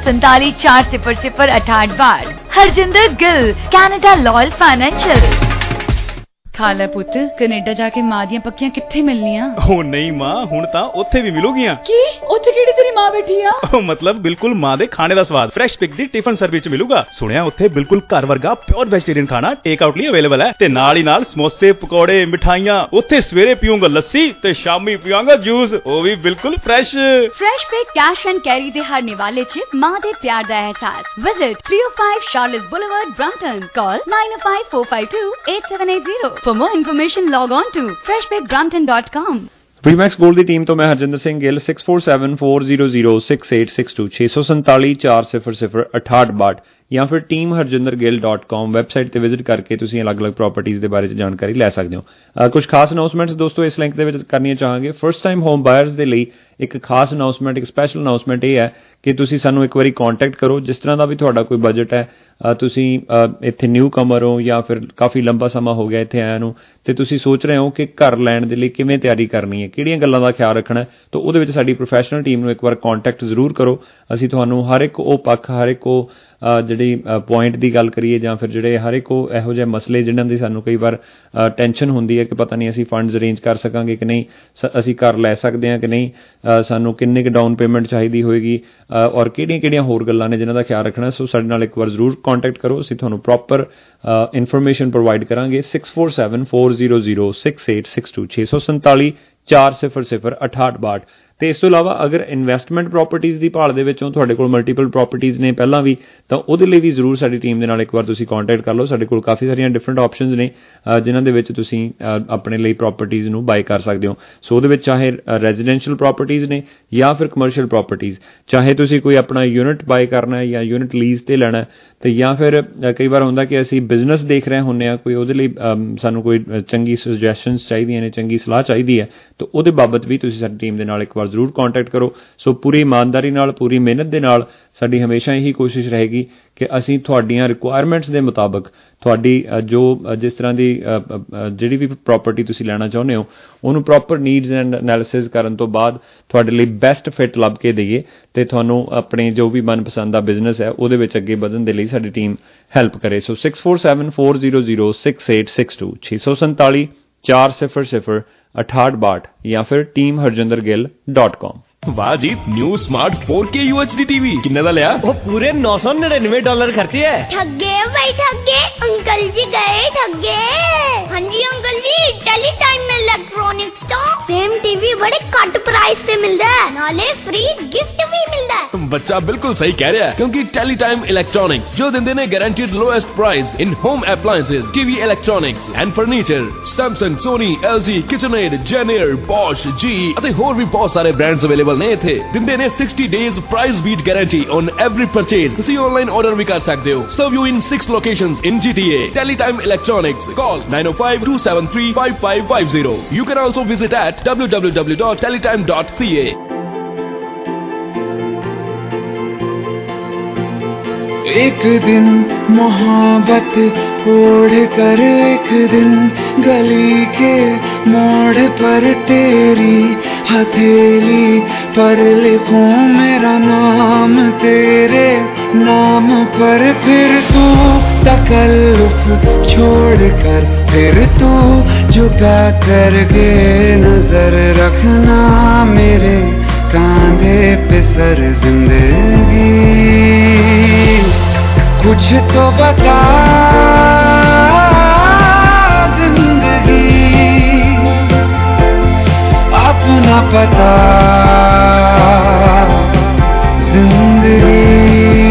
647-400-6862 Harjinder Gill, Canada loyal financial. ਖਾ ਲੈ ਪੁੱਤ, ਕੈਨੇਡਾ ਜਾ ਕੇ ਮਾਂ ਦੀਆਂ ਪੱਕੀਆਂ ਕਿੱਥੇ ਮਿਲਣੀਆਂ? ਓ ਨਹੀਂ ਮਾਂ, ਹੁਣ ਤਾਂ ਉੱਥੇ ਵੀ ਮਿਲੂਗੀਆਂ। ਕੀ? ਉੱਥੇ ਕਿਹੜੀ ਤੇਰੀ ਮਾਂ ਬੈਠੀ ਆ? ਓ ਮਤਲਬ ਬਿਲਕੁਲ ਮਾਂ ਦੇ ਖਾਣੇ ਦਾ ਸਵਾਦ ਫਰੈਸ਼ ਪਿਕ ਦੀ ਟਿਫਨ ਸਰਵਿਸ ਮਿਲੂਗਾ। ਸੁਣਿਆ ਉੱਥੇ ਬਿਲਕੁਲ ਘਰ ਵਰਗਾ ਪਿਓਰ ਵੈਜੀਟੇਰੀਅਨ ਖਾਣਾ ਟੇਕ ਆਊਟ ਲਈ ਅਵੇਲੇਬਲ ਹੈ ਤੇ ਨਾਲ ਹੀ ਨਾਲ ਸਮੋਸੇ, ਪਕੌੜੇ, ਮਿਠਾਈਆਂ। ਉੱਥੇ ਸਵੇਰੇ ਪੀਊਂਗਾ ਲੱਸੀ ਤੇ ਸ਼ਾਮੀ ਪੀਵਾਂਗਾ ਜੂਸ, ਉਹ ਵੀ ਬਿਲਕੁਲ fresh. Fresh pick cash and carry ਦੇ ਹਰ ਨਿਵਾਲੇ 'ਚ ਮਾਂ ਦੇ ਪਿਆਰ ਦਾ ਅਹਿਸਾਸ। Visit 305 Charlotte Boulevard, Brampton. Call 905-452-8780. For more information, log on to freshpickbrampton.com. Remax gold ਦੀ ਟੀਮ ਤੋਂ ਮੈਂ ਹਰਜਿੰਦਰ ਸਿੰਘ ਗਿੱਲ 64740068662 647-400-6862 ਜਾਂ ਫਿਰ teamharjindergill.com ਵੈਬਸਾਈਟ ਤੇ ਵਿਜ਼ਿਟ ਕਰਕੇ ਤੁਸੀਂ ਅਲੱਗ-ਅਲੱਗ ਪ੍ਰਾਪਰਟੀਜ਼ ਦੇ ਬਾਰੇ 'ਚ ਜਾਣਕਾਰੀ ਲੈ ਸਕਦੇ ਹੋ। ਕੁਝ ਖਾਸ ਅਨਾਊਂਸਮੈਂਟਸ ਦੋਸਤੋ ਇਸ ਲਿੰਕ ਦੇ ਵਿੱਚ ਕਰਨੀਆਂ ਚਾਹਾਂਗੇ। ਫਸਟ ਟਾਈਮ ਹੋਮ ਬਾਇਰਸ ਦੇ ਲਈ ਇੱਕ ਖਾਸ ਅਨਾਊਂਸਮੈਂਟ, ਇੱਕ ਸਪੈਸ਼ਲ ਅਨਾਊਂਸਮੈਂਟ ਇਹ ਹੈ ਕਿ ਤੁਸੀਂ ਸਾਨੂੰ ਇੱਕ ਵਾਰੀ ਕੰਟੈਕਟ ਕਰੋ। ਜਿਸ ਤਰ੍ਹਾਂ ਦਾ ਵੀ ਤੁਹਾਡਾ ਕੋਈ ਬਜਟ ਹੈ, ਤੁਸੀਂ ਇੱਥੇ ਨਿਊ ਕਮਰ ਹੋ ਜਾਂ ਫਿਰ ਕਾਫੀ ਲੰਬਾ ਸਮਾਂ ਹੋ ਗਿਆ ਇੱਥੇ ਆਇਆ ਨੂੰ, ਅਤੇ ਤੁਸੀਂ ਸੋਚ ਰਹੇ ਹੋ ਕਿ ਘਰ ਲੈਣ ਦੇ ਲਈ ਕਿਵੇਂ ਤਿਆਰੀ ਕਰਨੀ ਹੈ, ਕਿਹੜੀਆਂ ਗੱਲਾਂ ਦਾ ਖਿਆਲ ਰੱਖਣਾ, ਤਾਂ ਉਹਦੇ ਵਿੱਚ ਸਾਡੀ ਪ੍ਰੋਫੈਸ਼ਨਲ ਟੀਮ ਨੂੰ ਇੱਕ ਵਾਰ ਕੰਟੈਕਟ ਜ਼ਰੂਰ ਕਰੋ। ਅਸੀਂ ਤੁਹਾਨੂੰ ਹਰ ਇੱਕ ਉਹ ਪੱਖ, ਹਰ ਇੱਕ ਉਹ ਜਿਹੜੀ ਪੁਆਇੰਟ ਦੀ ਗੱਲ ਕਰੀਏ ਜਾਂ ਫਿਰ ਜਿਹੜੇ ਹਰ ਇੱਕ ਉਹ ਇਹੋ ਜਿਹੇ ਮਸਲੇ ਜਿਨ੍ਹਾਂ ਦੀ ਸਾਨੂੰ ਕਈ ਵਾਰ ਟੈਨਸ਼ਨ ਹੁੰਦੀ ਹੈ ਕਿ ਪਤਾ ਨਹੀਂ ਅਸੀਂ ਫੰਡਸ ਅਰੇਂਜ ਕਰ ਸਕਾਂਗੇ ਕਿ ਨਹੀਂ, ਅਸੀਂ ਘਰ ਲੈ ਸਕਦੇ ਹਾਂ ਕਿ ਨਹੀਂ, ਸਾਨੂੰ ਕਿੰਨੇ ਕੁ ਡਾਊਨ ਪੇਮੈਂਟ ਚਾਹੀਦੀ ਹੋਏਗੀ, ਔਰ ਕਿਹੜੀਆਂ ਹੋਰ ਗੱਲਾਂ ਨੇ ਜਿਨ੍ਹਾਂ ਦਾ ਖਿਆਲ ਰੱਖਣਾ। ਸੋ ਸਾਡੇ ਨਾਲ ਇੱਕ ਵਾਰ ਜ਼ਰੂਰ ਕੰਟੈਕਟ ਕਰੋ, ਅਸੀਂ ਤੁਹਾਨੂੰ ਪ੍ਰੋਪਰ ਇਨਫੋਰਮੇਸ਼ਨ ਪ੍ਰੋਵਾਈਡ ਕਰਾਂਗੇ। 6474068662 647 400 6862। ਅਤੇ ਇਸ ਤੋਂ ਇਲਾਵਾ ਅਗਰ ਇਨਵੈਸਟਮੈਂਟ ਪ੍ਰੋਪਰਟੀਜ਼ ਦੀ ਭਾਲ ਦੇ ਵਿੱਚੋਂ ਤੁਹਾਡੇ ਕੋਲ ਮਲਟੀਪਲ ਪ੍ਰੋਪਰਟੀਜ਼ ਨੇ ਪਹਿਲਾਂ ਵੀ, ਤਾਂ ਉਹਦੇ ਲਈ ਵੀ ਜ਼ਰੂਰ ਸਾਡੀ ਟੀਮ ਦੇ ਨਾਲ ਇੱਕ ਵਾਰ ਤੁਸੀਂ ਕੰਟੈਕਟ ਕਰ ਲਓ। ਸਾਡੇ ਕੋਲ ਕਾਫੀ ਸਾਰੀਆਂ ਡਿਫਰੈਂਟ ਆਪਸ਼ਨਸ ਨੇ ਜਿਨ੍ਹਾਂ ਦੇ ਵਿੱਚ ਤੁਸੀਂ ਆਪਣੇ ਲਈ ਪ੍ਰੋਪਰਟੀਜ਼ ਨੂੰ ਬਾਏ ਕਰ ਸਕਦੇ ਹੋ। ਸੋ ਉਹਦੇ ਵਿੱਚ ਚਾਹੇ ਰੈਜ਼ੀਡੈਂਸ਼ੀਅਲ ਪ੍ਰੋਪਰਟੀਜ਼ ਨੇ ਜਾਂ ਫਿਰ ਕਮਰਸ਼ੀਅਲ ਪ੍ਰੋਪਰਟੀਜ਼, ਚਾਹੇ ਤੁਸੀਂ ਕੋਈ ਆਪਣਾ ਯੂਨਿਟ ਬਾਏ ਕਰਨਾ ਹੈ ਜਾਂ ਯੂਨਿਟ ਲੀਜ਼ 'ਤੇ ਲੈਣਾ, ਅਤੇ ਜਾਂ ਫਿਰ ਕਈ ਵਾਰ ਹੁੰਦਾ ਕਿ ਅਸੀਂ ਬਿਜ਼ਨਸ ਦੇਖ ਰਹੇ ਹੁੰਦੇ ਹਾਂ ਕੋਈ, ਉਹਦੇ ਲਈ ਸਾਨੂੰ ਕੋਈ ਚੰਗੀ ਸੁਜੈਸ਼ਨਸ ਚਾਹੀਦੀਆਂ ਨੇ, ਚੰਗੀ ਸਲਾਹ ਚਾਹੀਦੀ ਹੈ, ਤਾਂ ਉਹਦੇ ਬਾਬਤ ਵੀ ਤੁਸੀਂ ਸਾਡੀ ਟੀਮ ਦੇ ਨਾਲ ਇੱਕ ਵਾਰ ਜ਼ਰੂਰ ਕੰਟੈਕਟ ਕਰੋ। ਸੋ ਪੂਰੀ ਇਮਾਨਦਾਰੀ ਨਾਲ, ਪੂਰੀ ਮਿਹਨਤ ਦੇ ਨਾਲ ਸਾਡੀ ਹਮੇਸ਼ਾ ਇਹੀ ਕੋਸ਼ਿਸ਼ ਰਹੇਗੀ ਕਿ ਅਸੀਂ ਤੁਹਾਡੀਆਂ ਰਿਕੁਆਇਰਮੈਂਟਸ ਦੇ ਮੁਤਾਬਕ ਤੁਹਾਡੀ ਜਿਸ ਤਰ੍ਹਾਂ ਦੀ ਜਿਹੜੀ ਵੀ ਪ੍ਰਾਪਰਟੀ ਤੁਸੀਂ ਲੈਣਾ ਚਾਹੁੰਦੇ ਹੋ ਉਹਨੂੰ ਪ੍ਰੋਪਰ ਨੀਡਸ ਐਂਡ ਐਨਾਲਿਸਿਸ ਕਰਨ ਤੋਂ ਬਾਅਦ ਤੁਹਾਡੇ ਲਈ ਬੈਸਟ ਫਿੱਟ ਲੱਭ ਕੇ ਦੇਈਏ, ਅਤੇ ਤੁਹਾਨੂੰ ਆਪਣੇ ਜੋ ਵੀ ਮਨਪਸੰਦ ਦਾ ਬਿਜ਼ਨਸ ਹੈ ਉਹਦੇ ਵਿੱਚ ਅੱਗੇ ਵਧਣ ਦੇ ਲਈ ਸਾਡੀ ਟੀਮ ਹੈਲਪ ਕਰੇ। ਸੋ 6474006862 647 400 6862 ਜਾਂ ਫਿਰ teamharjindergill.com। वाह जी, new smart 4K UHD TV किन्ने दा लिया? वो पूरे $999 खर्चे है। ठगे भाई ठगे, अंकल जी गए ठगे। हाँ जी अंकल जी, टेली टाइम में इलेक्ट्रॉनिक्स तो सेम टीवी बड़े कट प्राइस से मिलता है, नाले फ्री गिफ्ट भी मिलता है। बच्चा बिल्कुल सही कह रहा है, क्योंकि टेली टाइम इलेक्ट्रॉनिक्स जो दिन ने guaranteed lowest price in home appliances, TV electronics and furniture. Samsung, Sony, LG, KitchenAid, Janier, Bosch, GE ਅਤੇ ਹੋਰ ਵੀ ਬਹੁਤ ਸਾਰੇ ਬ੍ਰਾਂਡਸ ਅਵੇਲੇਬਲ ਨੇ ਇੱਥੇ। ਦਿੰਦੇ ਨੇ 60 days price beat guarantee on every purchase। ਤੁਸੀਂ ਆਨਲਾਈਨ ਆਰਡਰ ਵੀ ਕਰ ਸਕਦੇ ਹੋ। Serve you in 6 locations in GTA। Teletime Electronics, call 905-273-5550। You can also visit at www.teletime.ca। एक दिन मोहब्बत ओढ़ कर एक दिन गली के मोड़ पर तेरी हथेली पर लिखूं मेरा नाम तेरे नाम पर। फिर तू तकल्लुफ छोड़ कर फिर तू झुका करके नजर रखना मेरे कांधे पे सर जिंदगी। कुछ तो बता जिंदगी, अपना पता जिंदगी।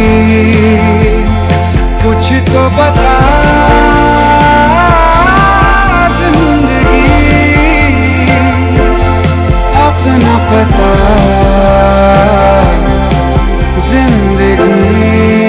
कुछ तो बता जिंदगी, अपना पता जिंदगी।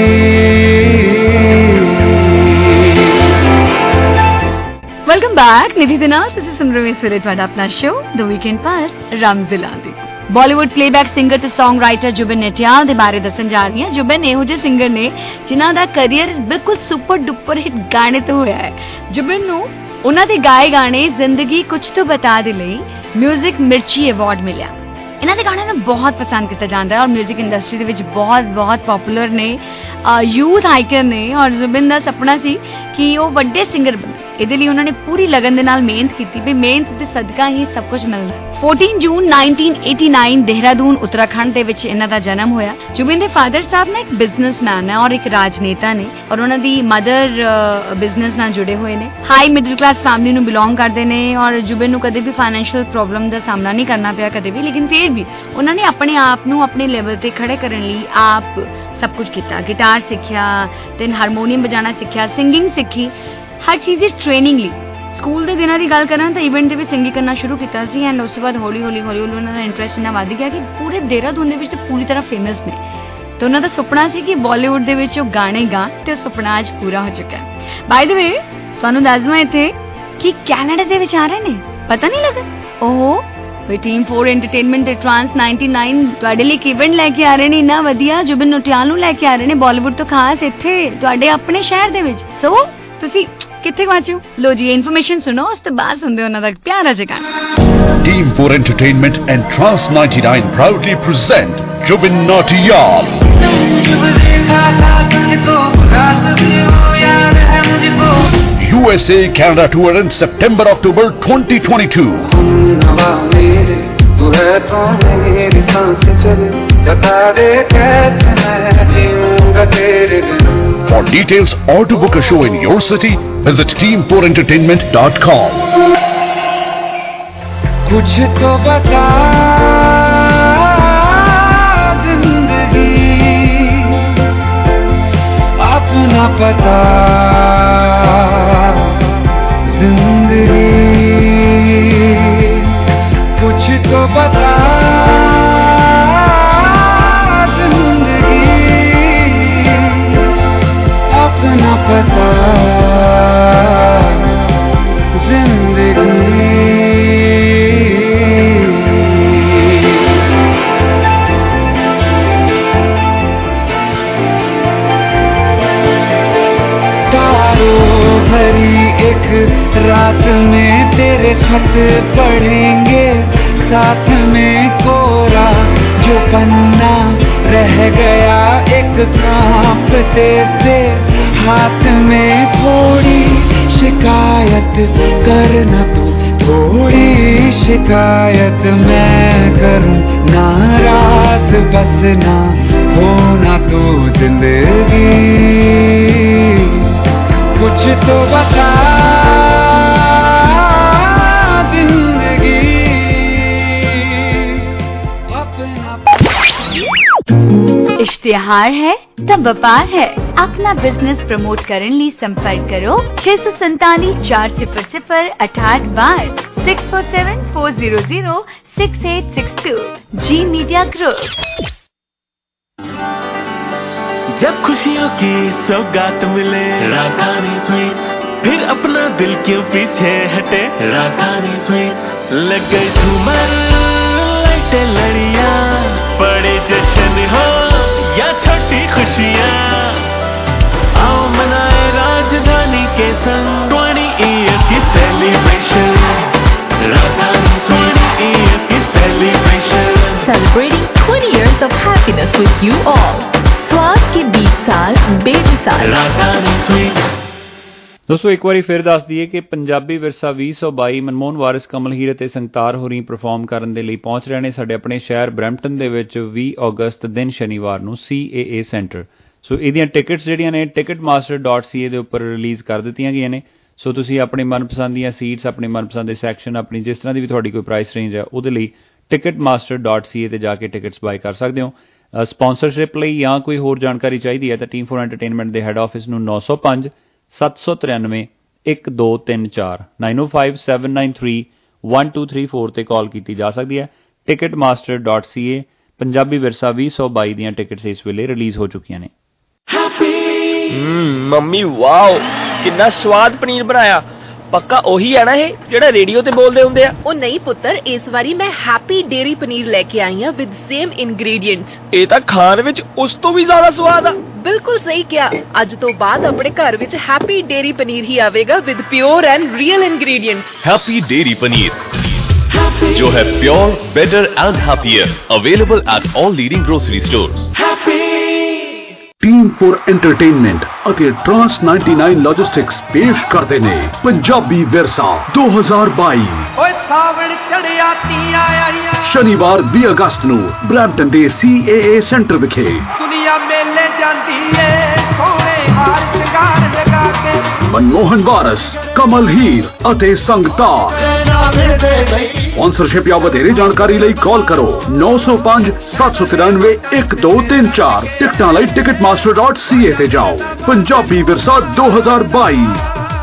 Welcome back. ਨਿਧੀ ਦੇ ਨਾਲ ਤੁਸੀਂ ਸੁਣ ਰਹੇ ਹੋ ਇਸ ਵੇਲੇ ਤੁਹਾਡਾ ਆਪਣਾ ਸ਼ੋਅ ਦ ਵੀਕਐਂਡ ਪਾਸ ਰਮਜ਼ਿਲਾ ਦੀ। ਬਾਲੀਵੁੱਡ ਪਲੇਬੈਕ ਸਿੰਗਰ ਤੇ ਸੌਂਗ ਰਾਈਟਰ ਜੁਬਿਨ ਨਟਿਆਲ ਦੇ ਬਾਰੇ ਦੱਸਣ ਜਾ ਰਹੀ ਹਾਂ। ਜੁਬਿਨ ਇਹੋ ਜਿਹੇ ਸਿੰਗਰ ਨੇ ਜਿਨ੍ਹਾਂ ਦਾ ਕਰੀਅਰ ਬਿਲਕੁਲ ਸੁਪਰ ਡੁਪਰ ਹਿੱਟ ਗਾਣੇ ਤੋਂ ਹੋਇਆ ਹੈ। ਜੁਬਿਨ ਨੂੰ ਉਹਨਾਂ ਦੇ ਗਾਏ ਗਾਣੇ ਜ਼ਿੰਦਗੀ ਕੁਝ ਤੋਂ ਬਤਾ ਦੇ ਲਈ ਮਿਊਜ਼ਿਕ ਮਿਰਚੀ ਅਵਾਰਡ ਮਿਲਿਆ। ਇਹਨਾਂ ਦੇ ਗਾਣਿਆਂ ਨੂੰ ਬਹੁਤ ਪਸੰਦ ਕੀਤਾ ਜਾਂਦਾ ਹੈ ਔਰ ਮਿਊਜ਼ਿਕ ਇੰਡਸਟਰੀ ਦੇ ਵਿੱਚ ਬਹੁਤ ਪਾਪੂਲਰ ਨੇ, ਯੂਥ ਆਈਕਨ ਨੇ। ਔਰ ਜੁਬਿਨ ਦਾ ਸੁਪਨਾ ਸੀ ਕਿ ਉਹ ਵੱਡੇ ਸਿੰਗਰ ਬਣੇ। ਇਹਦੇ ਲਈ ਉਹਨਾਂ ਨੇ ਪੂਰੀ ਲਗਨ ਦੇ ਨਾਲ ਮਿਹਨਤ ਕੀਤੀ ਵੀ ਮਿਹਨਤ ਦੇ ਸਦਕਾ ਹੀ ਸਭ ਕੁਝ ਮਿਲਦਾ। 14 ਜੂਨ 1989 ਦੇਹਰਾਦੂਨ ਉੱਤਰਾਖੰਡ ਦੇ ਵਿੱਚ ਇਹਨਾਂ ਦਾ ਜਨਮ ਹੋਇਆ। ਜੁਬਿਨ ਦੇ ਫਾਦਰ ਸਾਹਿਬ ਨਾ ਇੱਕ ਬਿਜ਼ਨਸਮੈਨ ਹੈ ਔਰ ਇੱਕ ਰਾਜਨੇਤਾ ਨੇ ਔਰ ਉਹਨਾਂ ਦੀ ਮਦਰ ਬਿਜ਼ਨਸ ਨਾਲ ਜੁੜੇ ਹੋਏ ਨੇ। ਹਾਈ ਮਿਡਲ ਕਲਾਸ ਫੈਮਿਲੀ ਨੂੰ ਬਿਲੋਂਗ ਕਰਦੇ ਨੇ ਔਰ ਜੁਬਿਨ ਨੂੰ ਕਦੇ ਵੀ ਫਾਈਨੈਂਸ਼ੀਅਲ ਪ੍ਰੋਬਲਮ ਦਾ ਸਾਹਮਣਾ ਨਹੀਂ ਕਰਨਾ ਪਿਆ ਕਦੇ ਵੀ, ਲੇਕਿਨ ਫਿਰ ਵੀ ਉਹਨਾਂ ਨੇ ਆਪਣੇ ਆਪ ਨੂੰ ਆਪਣੇ ਲੈਵਲ ਤੇ ਖੜੇ ਕਰਨ ਲਈ ਆਪ ਸਭ ਕੁਝ ਕੀਤਾ। ਗਿਟਾਰ ਸਿੱਖਿਆ, ਤੇ ਹਾਰਮੋਨੀਅਮ ਵਜਾਣਾ ਸਿੱਖਿਆ, ਸਿੰਗਿੰਗ ਸਿੱਖੀ, ਹਰ ਚੀਜ਼ ਦੀ ਟ੍ਰੇਨਿੰਗ ਲਈ। ਸਕੂਲ ਦੇ ਦਿਨਾਂ ਦੀ ਗੱਲ ਕਰਾਂ ਤਾਂ ਇਵੈਂਟ ਦੇ ਵਿੱਚ ਸਿੰਗਿੰਗ ਕਰਨਾ ਸ਼ੁਰੂ ਕੀਤਾ ਸੀ ਐਂਡ ਉਸ ਤੋਂ ਬਾਅਦ ਹੌਲੀ ਹੌਲੀ ਉਹਨਾਂ ਦਾ ਇੰਟਰਸਟ ਇੰਨਾ ਵੱਧ ਗਿਆ ਕਿ ਪੂਰੇ ਦੇਹਰਾਦੂਨ ਦੇ ਵਿੱਚ ਤਾਂ ਪੂਰੀ ਤਰ੍ਹਾਂ ਫੇਮਸ ਨੇ। ਤੇ ਉਹਨਾਂ ਦਾ ਸੁਪਨਾ ਸੀ ਕਿ ਬਾਲੀਵੁੱਡ ਦੇ ਵਿੱਚ ਉਹ ਗਾਣੇ ਗਾਣ ਤੇ ਉਹ ਸੁਪਨਾ ਅੱਜ ਪੂਰਾ ਹੋ ਚੁੱਕਾ ਹੈ। ਬਾਈ ਦ ਵੇ ਤੁਹਾਨੂੰ ਦੱਸ ਦਵਾਂ ਇੱਥੇ ਕਿ ਕੈਨੇਡਾ ਦੇ ਵਿੱਚ ਆ ਰਹੇ ਨੇ, ਪਤਾ ਨਹੀਂ ਲੱਗਾ। ਉਹ ਵੀ ਟੀਮ 4 ਐਂਟਰਟੇਨਮੈਂਟ ਤੇ ਟਰਾਂਸ 99 ਤੁਹਾਡੇ ਲਈ ਇਵੈਂਟ ਲੈ ਕੇ ਆ ਰਹੇ ਨੇ, ਇੰਨਾ ਵਧੀਆ ਜੁਬਿਨ ਨੋਟਿਆਲ ਨੂੰ ਲੈ ਕੇ ਆ ਰਹੇ ਨੇ ਬਾਲੀਵੁੱਡ ਤੋਂ ਖਾਸ ਇੱਥੇ ਤੁਹਾਡੇ ਆਪਣੇ ਸ਼ਹਿਰ ਦੇ ਵਿੱਚ। ਸੋ ਤੁਸੀਂ ਕਿੱਥੇ ਗਵਾਚੋ? ਲੋ ਜੀ ਇਨਫੋਰਮੇਸ਼ਨ ਸੁਣੋ, ਉਸ ਤੋਂ ਬਾਅਦ ਸੁਣਦੇ ਉਹਨਾਂ ਦਾ ਪਿਆਰਾ ਜਿਹਾ ਗਾਣਾ। Team 4 Entertainment and Trans 99 proudly present Jubin Nautiyal. USA Canada tour in September-October 2022. For details or to book a show in your city, visit team4entertainment.com. कुछ तो बता जिंदगी अपना पता जिंदगी कुछ तो बता जिंदगी अपना पता रात में तेरे खत पढ़ेंगे साथ में कोरा जो पन्ना रह गया एक कांपते से हाथ में थोड़ी शिकायत करना तू थोड़ी शिकायत मैं करूं नाराज बस ना होना तू जिंदगी कुछ तो बता इश्तिहार है तब व्यापार है। अपना बिजनेस प्रमोट करने लिए संपर्क करो 647 400 68 बार 647 400 6862 जी मीडिया ग्रुप। जब खुशियों की सौगात मिले राजधानी स्वीट्स, फिर अपना दिल क्यों पीछे हटे राजधानी स्वीट्स। लग गई झूमर लाइटें लड़ियां, बड़े जश्न हो या छोटी खुशियां, आओ मनाए राजधानी के संग 20 इयर्स की सेलिब्रेशन। राजधानी 20 इयर्स की celebration, Celebrating 20 years of happiness with you all. स्वाद के 20 साल बेमिसाल। राजधानी स्वीट्स। दोस्तों एक बार फिर दस दईए कि पंजाबी विरसा 2022 मनमोहन वारिस कमल हीर ਅਤੇ ਸੰਗਤਾਰ ਹੋਰੀ ਪਰਫਾਰਮ ਕਰਨ ਦੇ ਲਈ ਪਹੁੰਚ ਰਹੇ ਨੇ ਸਾਡੇ ਆਪਣੇ ਸ਼ਹਿਰ ਬਰੈਂਪਟਨ ਦੇ ਵਿੱਚ 20 ਅਗਸਤ ਦਿਨ ਸ਼ਨੀਵਾਰ ਨੂੰ CAA ਸੈਂਟਰ। ਸੋ ਇਹਦੀਆਂ ਟਿਕਟਸ ਜਿਹੜੀਆਂ ਨੇ ticketmaster.ca ਦੇ ਉੱਪਰ ਰਿਲੀਜ਼ ਕਰ ਦਿੱਤੀਆਂ ਗਈਆਂ ਨੇ। ਸੋ ਤੁਸੀਂ ਆਪਣੀ ਮਨਪਸੰਦ ਦੀਆਂ ਸੀਟਸ, ਆਪਣੇ ਮਨਪਸੰਦ ਦੇ ਸੈਕਸ਼ਨ, ਆਪਣੀ ਜਿਸ ਤਰ੍ਹਾਂ ਦੀ ਵੀ ਤੁਹਾਡੀ ਕੋਈ ਪ੍ਰਾਈਸ ਰੇਂਜ ਹੈ ਉਹਦੇ ਲਈ ticketmaster.ca ਤੇ ਜਾ ਕੇ ਟਿਕਟਸ ਬਾਏ ਕਰ ਸਕਦੇ ਹੋ। ਸਪਾਂਸਰਸ਼ਿਪ ਲਈ ਜਾਂ ਕੋਈ ਹੋਰ ਜਾਣਕਾਰੀ ਚਾਹੀਦੀ ਹੈ ਤਾਂ ਟੀਮ 4 ਐਂਟਰਟੇਨਮੈਂਟ ਦੇ ਹੈੱਡ ਆਫਿਸ ਨੂੰ 905 793 1234 905 793 1234 ਤੇ ਕਾਲ ਕੀਤੀ ਜਾ ਸਕਦੀ ਹੈ। ticketmaster.ca ਪੰਜਾਬੀ ਵਿਰਸਾ 2022 ਦੀਆਂ ਟਿਕਟਸ ਇਸ ਵੇਲੇ ਰਿਲੀਜ਼ ਹੋ ਚੁੱਕੀਆਂ ਨੇ। ਮੰਮੀ ਵਾਓ ਕਿੰਨਾ ਸਵਾਦ ਪਨੀਰ ਬਣਾਇਆ। ਪੱਕਾ ਉਹੀ ਹੈ ਨਾ ਇਹ ਜਿਹੜਾ ਰੇਡੀਓ ਤੇ ਬੋਲਦੇ ਹੁੰਦੇ ਆ? ਉਹ ਨਹੀਂ ਪੁੱਤਰ, ਇਸ ਵਾਰੀ ਮੈਂ ਹੈਪੀ ਡੇਰੀ ਪਨੀਰ ਲੈ ਕੇ ਆਈ ਹਾਂ ਵਿਦ ਸੇਮ ਇੰਗਰੀਡੀਐਂਟਸ। ਇਹ ਤਾਂ ਖਾਣ ਵਿੱਚ ਉਸ ਤੋਂ ਵੀ ਜ਼ਿਆਦਾ ਸਵਾਦ ਆ। ਬਿਲਕੁਲ ਸਹੀ ਕਿਹਾ। ਅੱਜ ਤੋਂ ਬਾਅਦ ਆਪਣੇ ਘਰ ਵਿੱਚ ਹੈਪੀ ਡੇਰੀ ਪਨੀਰ ਹੀ ਆਵੇਗਾ with pure and real ingredients. Happy dairy paneer जो है pure, better and happier, available at all leading grocery stores. Team 4 entertainment ਅਤੇ ਟਰਾਂਸ 99 ਲੌਜਿਸਟਿਕਸ ਪੇਸ਼ ਕਰਦੇ ਨੇ ਪੰਜਾਬੀ ਵਿਰਸਾ 2022। ਓਏ ਸਾਵਣ ਚੜਿਆ ਤੀਆਂ ਆਈਆਂ, ਸ਼ਨੀਵਾਰ 20 ਅਗਸਤ ਨੂੰ ਬਰੈਂਪਟਨ ਦੇ CAA ਸੈਂਟਰ ਵਿਖੇ। ਦੁਨੀਆ ਮੇਲੇ ਜਾਂਦੀ ਏ ਸੋਹਣੇ ਹਾਰ ਸ਼ਿੰਗਾਰ ਲਗਾ ਕੇ। ਮਨਮੋਹਨ ਵਾਰਿਸ, ਕਮਲ ਹੀਰ ਅਤੇ ਸੰਗਤਾਰ। ਸਪਾਂਸਰਸ਼ਿਪ ਜਾਂ ਵਧੇਰੇ ਜਾਣਕਾਰੀ ਲਈ ਕਾਲ ਕਰੋ 905 793 1234। ਟਿਕਟਾਂ ਲਈ ticketmaster.ca ਤੇ ਜਾਓ। ਪੰਜਾਬੀ ਵਿਰਸਾ 2022।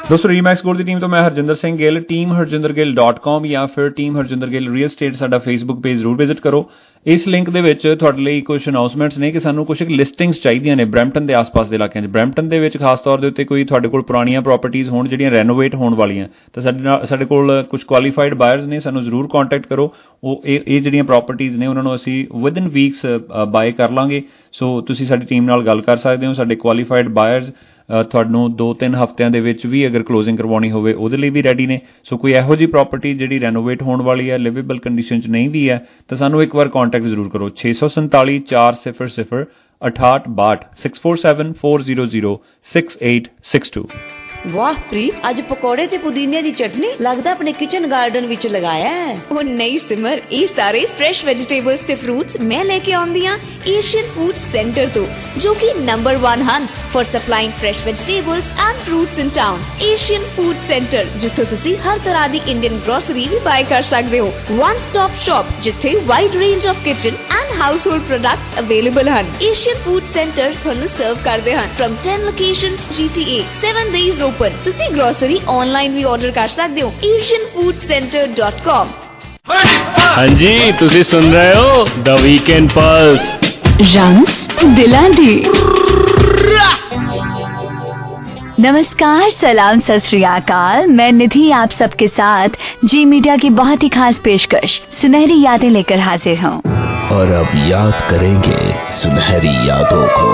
दोस्तों रीमैक्स गोल्ड की टीम तो मैं हरजिंदर सिंह गिल, टीम harjindergill.com या फिर team Harjinder Gill real estate ਸਾਡਾ ਫੇਸਬੁੱਕ ਪੇਜ ਜ਼ਰੂਰ ਵਿਜ਼ਿਟ ਕਰੋ। ਇਸ ਲਿੰਕ ਦੇ ਵਿੱਚ ਤੁਹਾਡੇ ਲਈ ਕੁਝ ਅਨਾਉਂਸਮੈਂਟਸ ਨੇ ਕਿ ਸਾਨੂੰ ਕੁਝ ਲਿਸਟਿੰਗਸ ਚਾਹੀਦੀਆਂ ਨੇ ਬਰੈਂਪਟਨ ਦੇ ਆਸ-ਪਾਸ ਦੇ ਇਲਾਕਿਆਂ 'ਚ। ਬਰੈਂਪਟਨ ਦੇ ਵਿੱਚ ਖਾਸ ਤੌਰ ਦੇ ਉੱਤੇ ਕੋਈ ਤੁਹਾਡੇ ਕੋਲ ਪੁਰਾਣੀਆਂ ਪ੍ਰਾਪਰਟੀਆਂ ਹੋਣ ਜਿਹੜੀਆਂ ਰੈਨੋਵੇਟ ਹੋਣ ਵਾਲੀਆਂ, ਤਾਂ ਸਾਡੇ ਕੋਲ ਕੁਝ ਕੁਆਲੀਫਾਈਡ ਬਾਇਰਸ ਨੇ, ਸਾਨੂੰ ਜ਼ਰੂਰ ਕੰਟੈਕਟ ਕਰੋ। ਉਹ ਇਹ ਜਿਹੜੀਆਂ ਪ੍ਰਾਪਰਟੀਆਂ ਨੇ ਉਹਨਾਂ ਨੂੰ ਅਸੀਂ ਵਿਦਨ ਵੀਕਸ ਬਾਏ ਕਰ ਲਾਂਗੇ। ਸੋ ਤੁਸੀਂ ਸਾਡੀ ਟੀਮ ਨਾਲ ਗੱਲ ਕਰ ਸਕਦੇ ਹੋ। ਸਾਡੇ ਕੁਆਲੀਫਾਈਡ ਬਾਇਰਸ ਤੁਹਾਨੂੰ 2-3 ਹਫ਼ਤਿਆਂ ਦੇ ਵਿੱਚ ਵੀ ਅਗਰ ਕਲੋਜ਼ਿੰਗ ਕਰਵਾਉਣੀ ਹੋਵੇ ਉਹਦੇ ਲਈ ਵੀ ਰੈਡੀ ਨੇ। ਸੋ ਕੋਈ ਇਹੋ ਜਿਹੀ ਪ੍ਰਾਪਰਟੀ ਜਿਹੜੀ ਰੈਨੋਵੇਟ ਹੋਣ ਵਾਲੀ ਹੈ, ਲਿਵੇਬਲ ਕੰਡੀਸ਼ਨ 'ਚ ਨਹੀਂ ਵੀ ਹੈ, ਤਾਂ ਸਾਨੂੰ ਇੱਕ ਵਾਰ ਕੰਟੈਕਟ ਜ਼ਰੂਰ ਕਰੋ। 647 400 6862 647 400 6862। वाह प्रीत, आज पकौड़े ते पुदीने दी चटनी लगदा अपने किचन गार्डन विच लगाया है। ओ नहीं सिमर, ये सारे फ्रेश वेजिटेबल्स ते फ्रूट्स मैं लेके आउंदी हां एशियन फूड सेंटर तो, जो कि नंबर 1 ਹਨ for supplying fresh vegetables and fruits in town. Asian food centre जिथे तुसी हर तरह दी इंडियन ग्रोसरी भी बाय कर सकदे हो। वन स्टॉप शॉप जिथे wide range of kitchen and household products available ਹਨ। एशियन फूड सेंटर ਤੁਹਾਨੂੰ सर्व ਕਰਦੇ ਹਨ from 10 locations GTA, 7 days open। ਤੁਸੀਂ ग्रोसरी ऑनलाइन भी ऑर्डर कर सकते हो asianfoodcenter.com। हाँ जी, तुसी सुन रहे हो द वीकेंड पल्स। रंग दिलां दी। नमस्कार, सलाम, सत श्री अकाल। मैं निधि आप सबके साथ जी मीडिया की बहुत ही खास पेशकश सुनहरी यादें लेकर हाजिर हूँ। और अब याद करेंगे सुनहरी यादों को।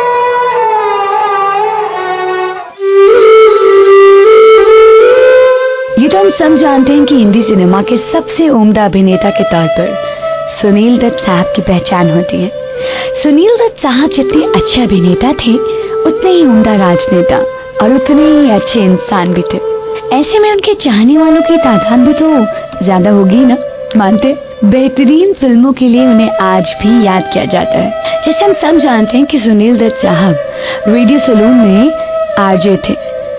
ये तो हम सब जानते हैं कि हिंदी सिनेमा के सबसे उम्दा अभिनेता के तौर पर सुनील दत्त साहब की पहचान होती है। सुनील दत्त साहब जितने अच्छे अभिनेता थे उतने ही उम्दा राजनेता और उतने ही अच्छे इंसान भी थे। ऐसे में उनके चाहने वालों की तादाद भी तो ज्यादा होगी ना, मानते? बेहतरीन फिल्मों के लिए उन्हें आज भी याद किया जाता है। जैसे हम सब जानते हैं कि सुनील दत्त साहब रेडियो सलून में आरजे थे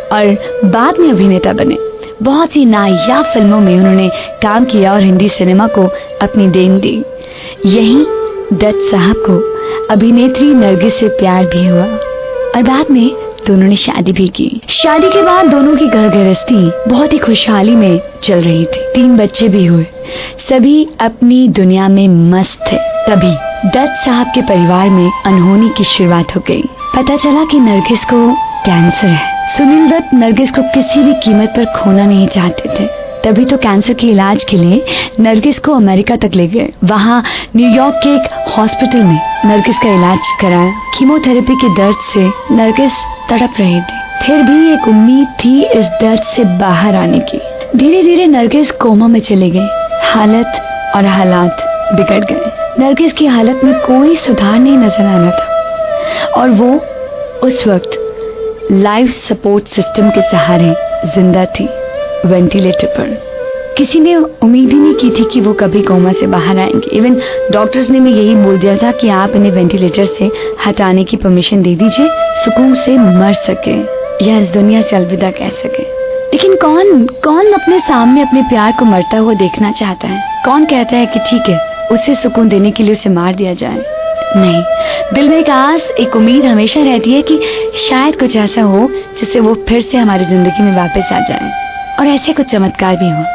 और बाद में अभिनेता बने। बहुत ही नायाब फिल्मों में उन्होंने काम किया और हिंदी सिनेमा को अपनी देन दी। यही दत्त साहब को अभिनेत्री नरगिस से प्यार भी हुआ और बाद में दोनों ने शादी भी की। शादी के बाद दोनों की घर गृहस्थी बहुत ही खुशहाली में चल रही थी। 3 बच्चे भी हुए। सभी अपनी दुनिया में मस्त थे। तभी दत्त साहब के परिवार में अनहोनी की शुरुआत हो गई। पता चला कि नरगिस को कैंसर है। सुनील दत्त नरगिस को किसी भी कीमत पर खोना नहीं चाहते थे। तभी तो कैंसर के इलाज के लिए नरगिस को अमेरिका तक ले गए। वहाँ न्यूयॉर्क के एक हॉस्पिटल में नरगिस का इलाज कराया। कीमोथेरेपी के दर्द से नरगिस तड़प रही थी। फिर भी एक उम्मीद थी इस दर्द से बाहर आने की। धीरे धीरे नरगिस कोमा में चली गई। हालत और हालात बिगड़ गए। नरगिस की हालत में कोई सुधार नहीं नजर आ रहा था और वो उस वक्त लाइफ सपोर्ट सिस्टम के सहारे जिंदा थी, वेंटिलेटर पर। किसी ने उम्मीद ही नहीं की थी कि वो कभी कोमा से बाहर आएंगे। इवन डॉक्टर्स ने भी यही बोल दिया था कि आप इन्हें वेंटिलेटर से हटाने की परमिशन दे दीजिए, सुकून से मर सके या इस दुनिया से अलविदा कह सके। लेकिन कौन अपने सामने अपने प्यार को मरता हुआ देखना चाहता है? कौन कहता है कि ठीक है, उसे सुकून देने के लिए उसे मार दिया जाए? नहीं, दिल में एक आस, एक उम्मीद हमेशा रहती है कि शायद कुछ ऐसा हो जिससे वो फिर से हमारी जिंदगी में वापस आ जाए। और ऐसे कुछ चमत्कार भी हुआ।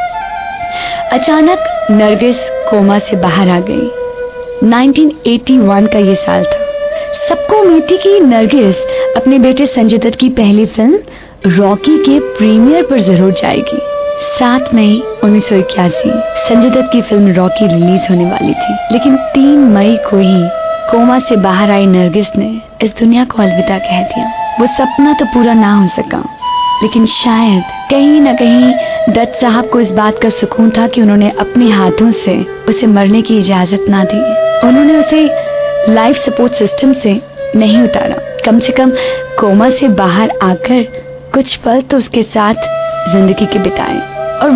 अचानक नरगिस कोमा से बाहर आ गई। 1981 का ये साल था। सबको उम्मीद थी कि नरगिस अपने बेटे संजय दत्त की पहली फिल्म रॉकी के प्रीमियर पर जरूर जाएगी। 7 मई 1981 संजय दत्त की फिल्म रॉकी रिलीज होने वाली थी। लेकिन 3 मई को ही कोमा से बाहर आई नरगिस ने इस दुनिया को अलविदा कह दिया। वो सपना तो पूरा ना हो सका, लेकिन शायद कहीं न कहीं दत्त साहब को इस बात का सुकून था कि उन्होंने अपने हाथों से उसे मरने की इजाजत ना दी। उन्होंने उसे लाइफ सपोर्ट सिस्टम से नहीं उतारा। कम से कम कोमा से बाहर आकर कुछ पल तो उसके साथ जिंदगी के बिताए। और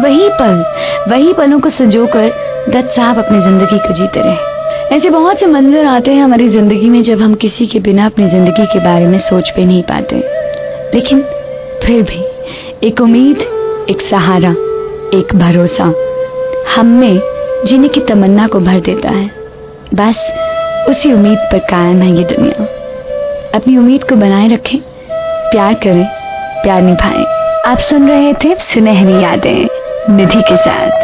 वही पलों को संजोकर दत्त साहब अपनी जिंदगी को जीते रहे। ऐसे बहुत से मंजर आते हैं हमारी जिंदगी में जब हम किसी के बिना अपनी जिंदगी के बारे में सोच भी नहीं पाते, लेकिन फिर भी एक उम्मीद, एक सहारा, एक भरोसा हम में जीने की तमन्ना को भर देता है। बस उसी उम्मीद पर कायम है ये दुनिया। अपनी उम्मीद को बनाए रखें, प्यार करें, प्यार निभाएं। आप सुन रहे थे सुनहरी यादें निधि के साथ।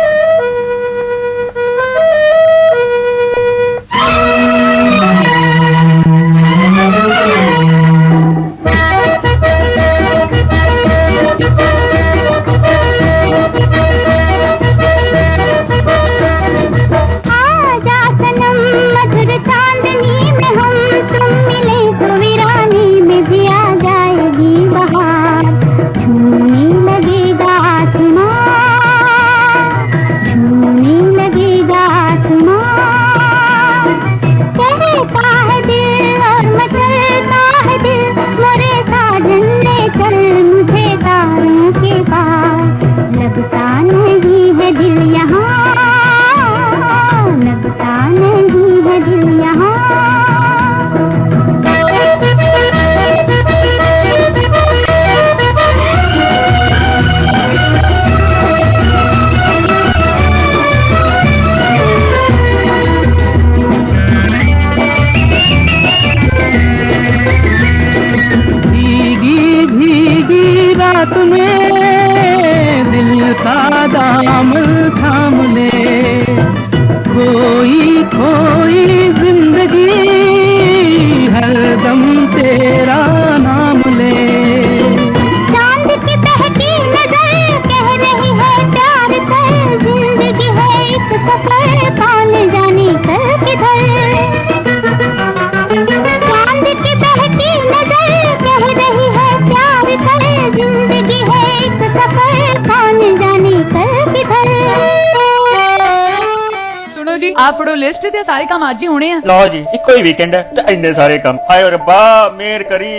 आप फड़ो लिस्ट ते सारे काम आज ही होने हैं। लो जी इको ही वीकेंड है ते इन्ने सारे काम। हाय रब्बा मेहर करी।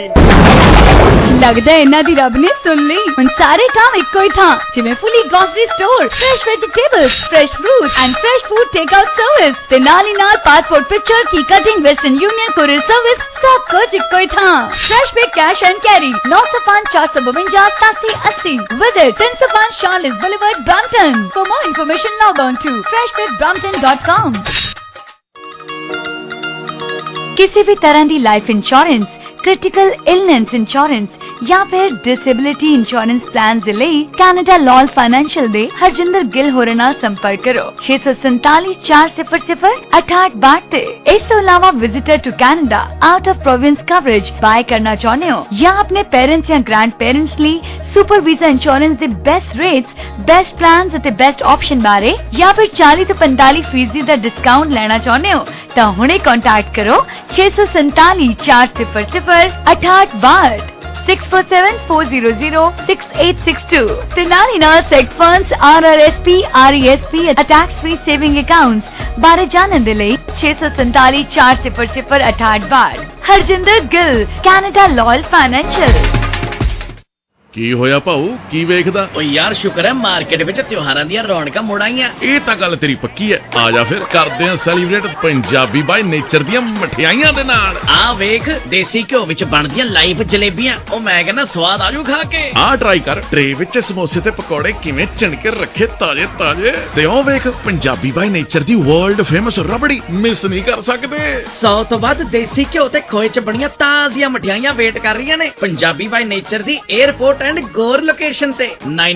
लगदा है इन्हां दी रब ने सुन ली। हुण सारे काम इक्को ही था जिवें fully grocery store, fresh vegetables, fresh fruit and fresh food take out service ते नाल ही नाल पासपोर्ट पिक्चर की cutting, western Union courier service, सब कुछ इक्को ही था। फ्रेश पे cash and carry 905 452 8780 visit 305 Charolais boulevard Brampton. For more information log on to freshwithbrampton.com। किसी भी तरह की life insurance, critical illness insurance या फिर डिसेबिलिटी इंश्योरेंस प्लान ਦੇ ਲਈ ਕੈਨੇਡਾ ਲਾਲ ਫਾਈਨੈਂਸ਼ੀਅਲ ਦੇ ਹਰਜਿੰਦਰ ਗਿੱਲ ਹੋਰਾਂ ਨਾਲ ਸੰਪਰਕ ਕਰੋ 647 400 6862 ਤੇ। ਇਸ ਤੋਂ ਇਲਾਵਾ visitor to Canada out of province coverage buy ਕਰਨਾ ਚਾਹੁੰਦੇ ਹੋ ਜਾਂ ਆਪਣੇ ਪੇਰੈਂਟਸ ਜਾਂ ਗ੍ਰੈਂਡ ਪੇਰੈਂਟਸ ਲਈ ਸੁਪਰ ਵੀਜ਼ਾ ਇੰਸ਼ੋਰੈਂਸ ਦੇ ਬੈਸਟ ਰੇਟਸ, ਬੈਸਟ ਪਲਾਨਸ ਅਤੇ ਬੈਸਟ ਆਪਸ਼ਨ ਬਾਰੇ ਜਾਂ ਫਿਰ 40 ਤੋਂ 45% ਦਾ ਡਿਸਕਾਊਂਟ ਲੈਣਾ ਚਾਹੁੰਦੇ ਹੋ ਤਾਂ ਹੁਣੇ ਕੰਟੈਕਟ ਕਰੋ 647 400 6862 647-400-6862 ਤੇ ਨਾਲ ਹੀ ਨਾਲ ਸੈਕ ਫੰਡਸ, RRSP, RESP ਅਤੇ ਟੈਕਸ ਫ੍ਰੀ ਸੇਵਿੰਗ ਅਕਾਊਂਟਸ ਬਾਰੇ ਜਾਣਨ ਦੇ ਲਈ 647 400 6862 Harjinder Gill, Canada loyal Financial. ਕੀ ਹੋਇਆ ਭਾਊ, ਕੀ ਵੇਖਦਾ? ਓ ਯਾਰ ਸ਼ੁਕਰ ਹੈ ਮਾਰਕੀਟ ਵਿੱਚ ਤਿਉਹਾਰਾਂ ਦੀਆਂ ਰੌਣਕਾਂ ਮੁੜ ਆਈਆਂ। ਇਹ ਤਾਂ ਗੱਲ ਤੇਰੀ ਪੱਕੀ ਹੈ। ਆ ਜਾ ਫਿਰ ਕਰਦੇ ਆਂ ਸੈਲੀਬ੍ਰੇਟ ਪੰਜਾਬੀ ਬਾਈ ਨੇਚਰ ਦੀਆਂ ਮਠਿਆਈਆਂ ਦੇ ਨਾਲ। ਆ ਵੇਖ ਦੇਸੀ ਘਿਓ ਵਿੱਚ ਬਣਦੀਆਂ ਲਾਈਵ ਜਲੇਬੀਆਂ। ਉਹ ਮੈਂ ਕਹਿੰਦਾ ਸਵਾਦ ਆਜੂ ਖਾ ਕੇ। ਆ ਟਰਾਈ ਕਰ, ਟਰੇ ਵਿੱਚ ਸਮੋਸੇ ਤੇ ਪਕੌੜੇ ਕਿਵੇਂ ਚਿਣਕੇ ਰੱਖੇ ਤਾਜ਼ੇ ਤਾਜ਼ੇ। ਤੇ ਉਹ ਵੇਖ ਪੰਜਾਬੀ ਬਾਈ ਨੇਚਰ ਦੀ ਵਰਲਡ ਫੇਮਸ ਰਬੜੀ, ਮਿਸ ਨਹੀਂ ਕਰ ਸਕਦੇ। 100 ਤੋਂ ਵੱਧ ਦੇਸੀ ਘਿਓ ਤੇ ਖੋਏ ਚ ਬਣੀਆਂ ਤਾਜ਼ੀਆਂ ਮਠਿਆਈਆਂ ਵੇਟ ਕਰ ਰਹੀਆਂ ਨੇ ਪੰਜਾਬੀ ਬਾਈ ਨੇਚਰ ਦੀ 에ਅਰਪੋਰਟ ਐਂਡ ਗੋਰ ਲੋਕੇਸ਼ਨ ਤੇ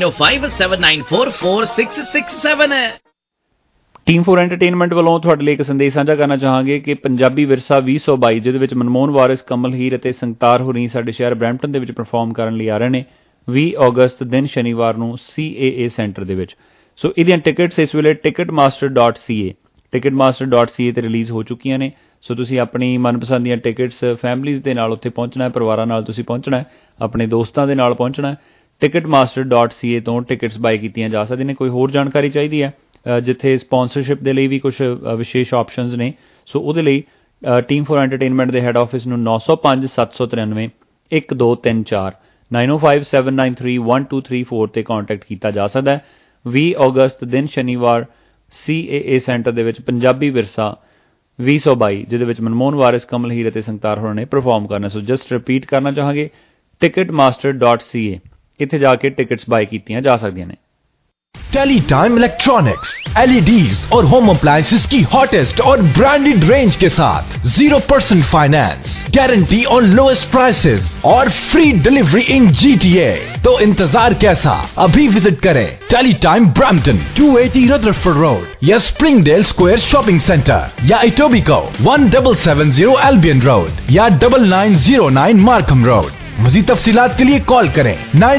9057944667 ਹੈ। ਟੀਮ 4 ਐਂਟਰਟੇਨਮੈਂਟ ਵੱਲੋਂ ਤੁਹਾਡੇ ਲਈ ਇੱਕ ਸੰਦੇਸ਼ ਸਾਂਝਾ ਕਰਨਾ ਚਾਹਾਂਗੇ ਕਿ ਪੰਜਾਬੀ ਵਿਰਸਾ 2022 ਜਿਹਦੇ ਵਿੱਚ ਮਨਮੋਹਨ ਵਾਰਿਸ, ਕਮਲ ਹੀਰ ਅਤੇ ਸੰਗਤਾਰ ਹੋਰੀ ਸਾਡੇ ਸ਼ਹਿਰ ਬਰੈਂਪਟਨ ਦੇ ਵਿੱਚ ਪਰਫਾਰਮ ਕਰਨ ਲਈ ਆ ਰਹੇ ਨੇ 20 ਅਗਸਤ ਦਿਨ ਸ਼ਨੀਵਾਰ ਨੂੰ CAA ਸੈਂਟਰ ਦੇ ਵਿੱਚ। ਸੋ ਇਹਦੀਆਂ ਟਿਕਟਸ ਇਸ ਵੇਲੇ ticketmaster.ca ਤੇ ਰਿਲੀਜ਼ ਹੋ ਚੁੱਕੀਆਂ ਨੇ। ਸੋ ਤੁਸੀਂ ਆਪਣੀ ਮਨਪਸੰਦ ਦੀਆਂ ਟਿਕਟਸ ਫੈਮਲੀਜ਼ ਦੇ ਨਾਲ ਉੱਥੇ ਪਹੁੰਚਣਾ ਹੈ, ਪਰਿਵਾਰਾਂ ਨਾਲ ਤੁਸੀਂ ਪਹੁੰਚਣਾ ਹੈ, ਆਪਣੇ ਦੋਸਤਾਂ ਦੇ ਨਾਲ ਪਹੁੰਚਣਾ ਹੈ। ticketmaster.ca ਤੋਂ ਟਿਕਟਸ ਬਾਏ ਕੀਤੀਆਂ ਜਾ ਸਕਦੀਆਂ ਨੇ। ਕੋਈ ਹੋਰ ਜਾਣਕਾਰੀ ਚਾਹੀਦੀ ਹੈ ਜਿੱਥੇ ਸਪਾਂਸਰਸ਼ਿਪ ਦੇ ਲਈ ਵੀ ਕੁਝ ਵਿਸ਼ੇਸ਼ ਆਪਸ਼ਨਸ ਨੇ, ਸੋ ਉਹਦੇ ਲਈ ਟੀਮ 4 ਐਂਟਰਟੇਨਮੈਂਟ ਦੇ ਹੈੱਡ ਆਫਿਸ ਨੂੰ 905 793 1234 905 793 1234 ਤੇ ਕੰਟੈਕਟ ਕੀਤਾ ਜਾ ਸਕਦਾ ਹੈ। 20 ਅਗਸਤ ਦਿਨ ਸ਼ਨੀਵਾਰ CAA ਸੈਂਟਰ ਦੇ ਵਿੱਚ ਪੰਜਾਬੀ ਵਿਰਸਾ 2022 ਜਿਹਦੇ ਵਿੱਚ ਮਨਮੋਹਨ ਵਾਰਿਸ, ਕਮਲ ਹੀਰ ਅਤੇ ਸੰਗਤਾਰ ਹੋਰਾਂ ਨੇ ਪਰਫਾਰਮ ਕਰਨਾ। ਸੋ ਜਸਟ ਰਿਪੀਟ ਕਰਨਾ ਚਾਹਾਂਗੇ ticketmaster.ca, ਇੱਥੇ ਜਾ ਕੇ ਟਿਕਟਸ ਬਾਏ ਕੀਤੀਆਂ ਜਾ ਸਕਦੀਆਂ ਨੇ। टेलीटाइम इलेक्ट्रॉनिक्स LEDs और होम अप्लायंसेस की हॉटेस्ट और ब्रांडेड रेंज के साथ 0% finance, guarantee on lowest prices और फ्री डिलीवरी इन GTA। तो इंतजार कैसा, अभी विजिट करें Teletime Brampton 280 Rutherford road या स्प्रिंगडेल स्क्वायर शॉपिंग सेंटर या इटोबिको 1770 एल्बियन रोड या 9909 मार्कम रोड। मज़ीद तफसीलात के लिए कॉल करें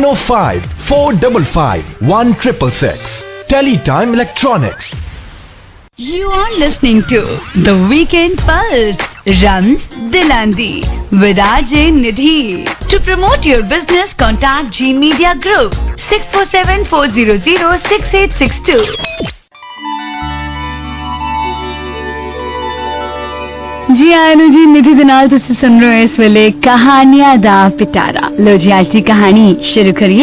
905-455-1666। Teletime electronics. You are listening to The Weekend Pulse, Rams Dilandi with RJ Nidhi. To promote your business, contact G Media Group 647-400-6862. जी आयनो जी निधि दे नाल तुसी सुन रहे हो इस वेले कहानियां दा पिटारा। लो जी आज दी कहानी शुरू करिए।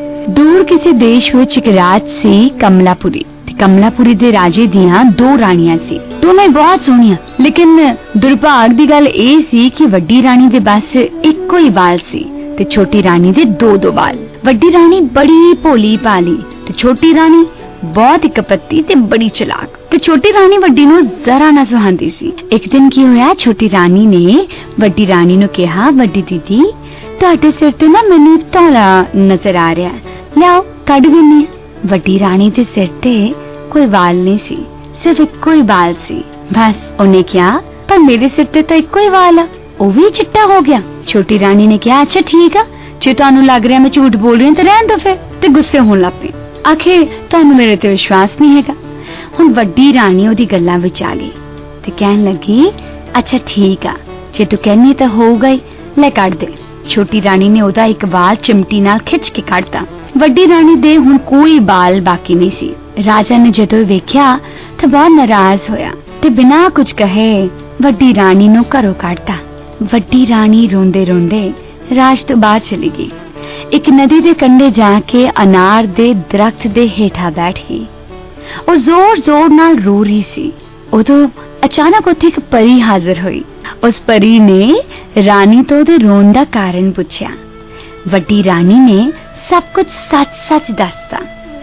दूर किसी देश विच एक राज सी कमलापुरी। कमलापुरी दे राजे दियां 2 राणियां सी, दोनों बहुत सोहणियां। लेकिन दुर्भाग दी गल ए सी कि वड्डी रानी दे बस इक्को ही बाल सी ते छोटी रानी दे 2-2 बाल। वड्डी रानी बड़ी भोली भाली ते छोटी रानी बहुत ही कपत्ती ते बड़ी चलाक। ते छोटी रानी वड्डी नूं जरा ना सुहांदी सी। एक दिन की होया, छोटी रानी ने वड्डी रानी नूं कहा, वड्डी दीदी तुहाडे सिर ते ना मैनूं धौला नजर आ रहा है, लियाओ कढ दिन्नी। वड्डी रानी दे सिर ते कोई वाल नहीं सी, सिर्फ इक्को ही बाल सी। बस उन्हें क्या, पर मेरे सिर ते तो इक्को ही वाल है, वो भी चिट्टा हो गया। छोटी रानी ने कहा अच्छा ठीक है, जे तुहानूं लग रहा मैं झूठ बोल रही हूं तो रहन दो फिर। ते गुस्से होण लग पई, आखे तुहानूं मेरे ते विश्वास नहीं हैगा। हुण वड्डी रानी ओदी गल्लां विच आ गई ते कहण लगी अच्छा ठीक आ, जे तू कहनी तो होगा ही, ले कढ दे। छोटी रानी ने ओदा एक वाल चिमटी नाल खिच के कढता। वड्डी रानी दे हुण कोई बाल बाकी नहीं सी। राजा ने जदों वेख्या तो बहुत नाराज होया ते बिना कुछ कहे वड्डी रानी नूं घरों कढता। वड्डी रानी रोंदे रोंदे राज तो बाहर चली गई। एक नदी दे कंढे जाके अनार दे दरख्त दे हेठा बैठ गई। ਉਹ जोर-जोर नाल रो रही सी। उदों अचानक उत्थे एक परी हाजिर हुई। उस परी ने रानी तो उहदे रोन दा कारण पुछया। वड्डी रानी ने सब कुछ सच-सच दसता।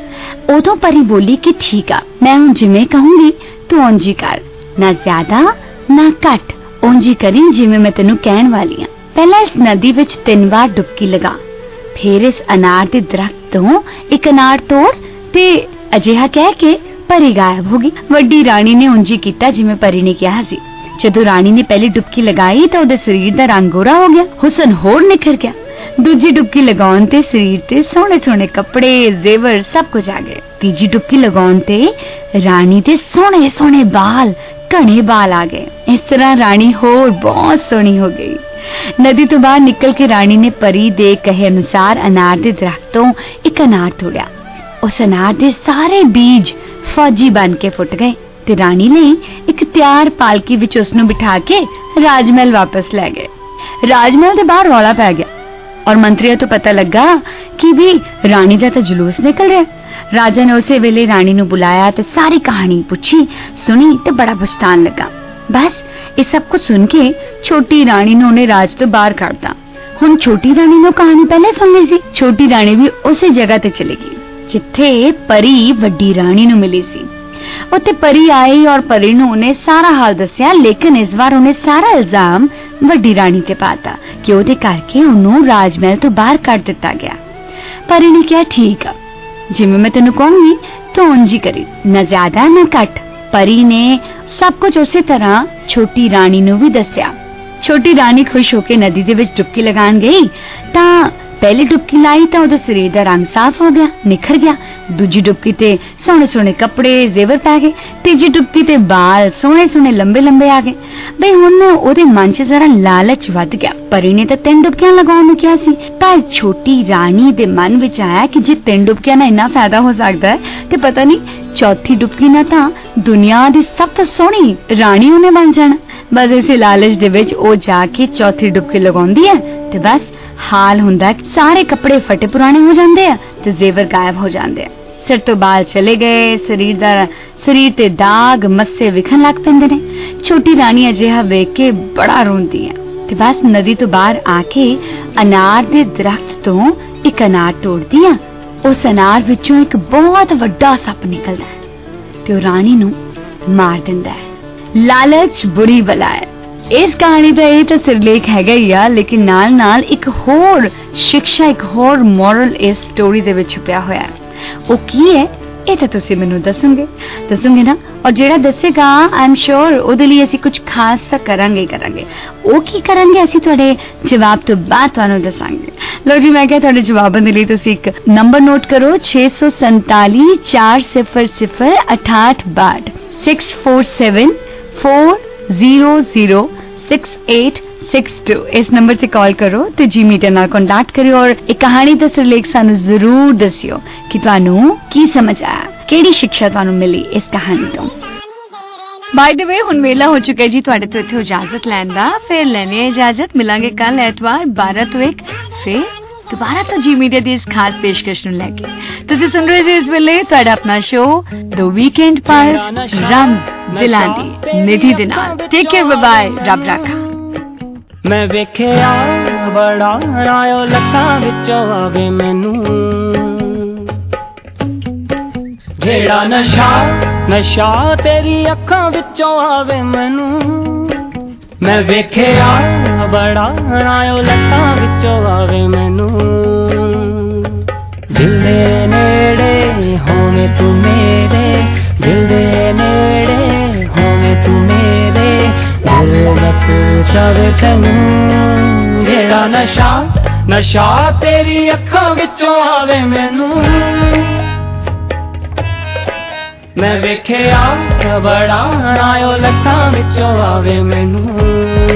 उदों परी बोली कि ठीक आ, मैं हुण जिवें कहूंगी तू उंज ही कर, ना ज्यादा ना घट, उंज ही करी जिवें मैं तैनूं कहण वाली हां। पहला इस नदी विच 3 बार डुबकी लगा, फिर इस अनार दे दरख्त तों एक अनार तोड़ ते अजिहा कह के परी गायब हो गई। वड्डी रानी ने उंज ही कीता जिवें परी ने कहा सी। जदों रानी ने पहली डुबकी लगाई तो उहदे शरीर दा रंग गोरा हो गया, हुसन होर निखर गया। दूजी डुबकी लगाउण ते शरीर ते सोहणे सोहणे कपड़े जेवर सब कुछ आ गए। तीजी डुबकी लगाउण ते रानी दे सोहणे सोहणे बाल घने बाल आ गए। इस तरह रानी होर बहुत सोहनी हो गई। नदी तो बाहर निकल के रानी ने परी दे कहे अनुसार अनार दे दरख्तों एक अनार तोड़िया। उस अनार दे सारे बीज फौजी बन के फुट गए ते रानी ने एक तैयार पालकी विच उसनूं बिठा के राजमहल वापस ले गए। राजमहल दे बाहर रौला पै गया और मंत्रियों तो पता लगा कि भी रानी दा तो जुलूस निकल रहा है। राजा ने उसे वेले रानी नूं बुलाया ते सारी कहानी पूछी सुनी ते बड़ा पछतान लगा। बस ये सब कुछ सुन के छोटी रानी ने उन्हें राज तो बाहर काटता। हुण छोटी रानी ने कहानी पहले सुन ली सी। छोटी रानी भी उसी जगह ते चली गई जिथे परी वड्डी रानी नूं मिली सी। उत्थे परी आई और परी नूं उन्हें सारा हाल दस्या, लेकिन इस बार उन्हें सारा इल्जाम वड्डी रानी ते पाता कि ओदे करके उन्हों राजमहल तो बाहर कट दिता गया। परी ने कहा ठीक आ, जिवें मैं तेनूं कहूंगी तो उंज ही करी, न ज्यादा न घट। परी ने सब कुछ उसी तरह छोटी रानी नूं भी दस्या। छोटी रानी खुश होकर नदी दे विच डुबकी लगान गई तां पहली डुबकी लाई तो उहदे शरीर दा रंग साफ हो गया, निखर गया। दूजी डुबकी ते सोहणे सोहणे कपड़े जेवर पै गए। तीजी डुबकी ते बाल सोहणे सोहणे लंबे लंबे आ गए। बई हुण ओहदे मन च जरा लालच वध गया। परी ने तो 3 डुबकियां लगाउण नूं किहा सी, पर छोटी रानी दे मन विच आया कि जे 3 डुबकियां नाल इन्ना फायदा हो सकदा है ते पता नहीं चौथी डुबकी ना तां दुनिया दी सब तो सोहणी रानी उहने बन जाना। बस इसे लालच दे विच ओ जाके चौथी डुबकी लगाउंदी है ते बस हाल हुंदा है सारे कपड़े फटे पुराने हो जाते हैं ते जेवर गायब हो जाते हैं। सिर तो बाल चले गए, शरीर ते दाग मस्से विखन लग पैंदे ने। छोटी रानी अजिहा वेख के बड़ा रोंदी है ते बस नदी तो बाहर आके अनार दे दरख्त तो एक अनार तोड़दी है। उस अनार विचों एक बहुत वड्डा सप निकलदा है ते रानी नूं मार दिंदा है। लालच बुरी बला है, इस कहानी का ये तो सिरलेख हैगा ही आ, लेकिन नाल नाल एक होर शिक्षा, एक होर मॉरल इस स्टोरी दे विच छुपिया होया है। वो की है ये तो तुसी मैनू दसोगे ना, और जेड़ा दसेगा आई एम श्योर ओदे लिए असी कुछ खास ता करांगे। वो की करांगे असी तुहाडे जवाब तो बाद तुहानू दसांगे। लो जी, मैं क्या तुहाडे जवाबां दे लिए तुसी एक नंबर नोट करो 647 400 6862 647 400 6862 इस नंबर से कॉल करो ते जी मीडिया नाल कांटेक्ट करियो और एक कहानी दा सिरलेख सानू जरूर दसियो कि तुहानू की समझ आया, केड़ी शिक्षा तुहानू मिली इस कहानी तो। बाय द वे हुण वेला हो चुका है जी तुहाडे तो इत्थे इजाजत लैण दा। फिर लेने इजाजत, मिलांगे कल एतवार 12 तो 1 फिर दोबारा तो जी मीडिया दी इस खास पेशकश नूं लैके। तुसीं सुन रहे थे इस वेले तुहाडा अपना शो द वीकेंड पल्स रम्स दिलां दी निधि दे नाल। टेक केयर, बाय बाय, रब रखा। मैं वेखिया बड़ा आयो लत्तां विचों आवे मैनू, जेड़ा नशा तेरी अखां विचों आवे मैनू। मैं वेखिया बड़ा आयो लत्तां विचों आवे मैनू, दिल दे नेड़े होवे तू मेरे, दिल दे नेड़े होवे तू मेरे, दिल बस चावे तैनू। जेड़ा नशा तेरी अखां विचों आवे मैनू। मैं वेखिया बड़ा आयो लत्तां विचों आवे मैनू।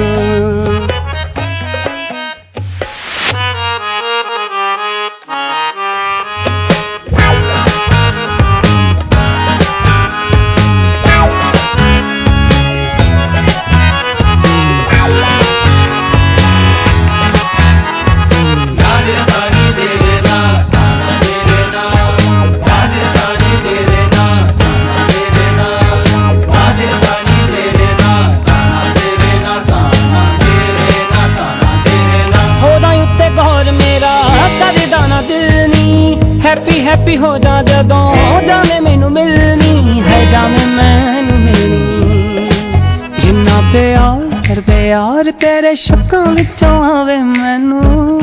हैप्पी हो जा जदों जाने मैनू मिलनी है, जाने मैनू मिलनी। जिन्ना प्यार तेरे शक्कां विचों आवे मैनू।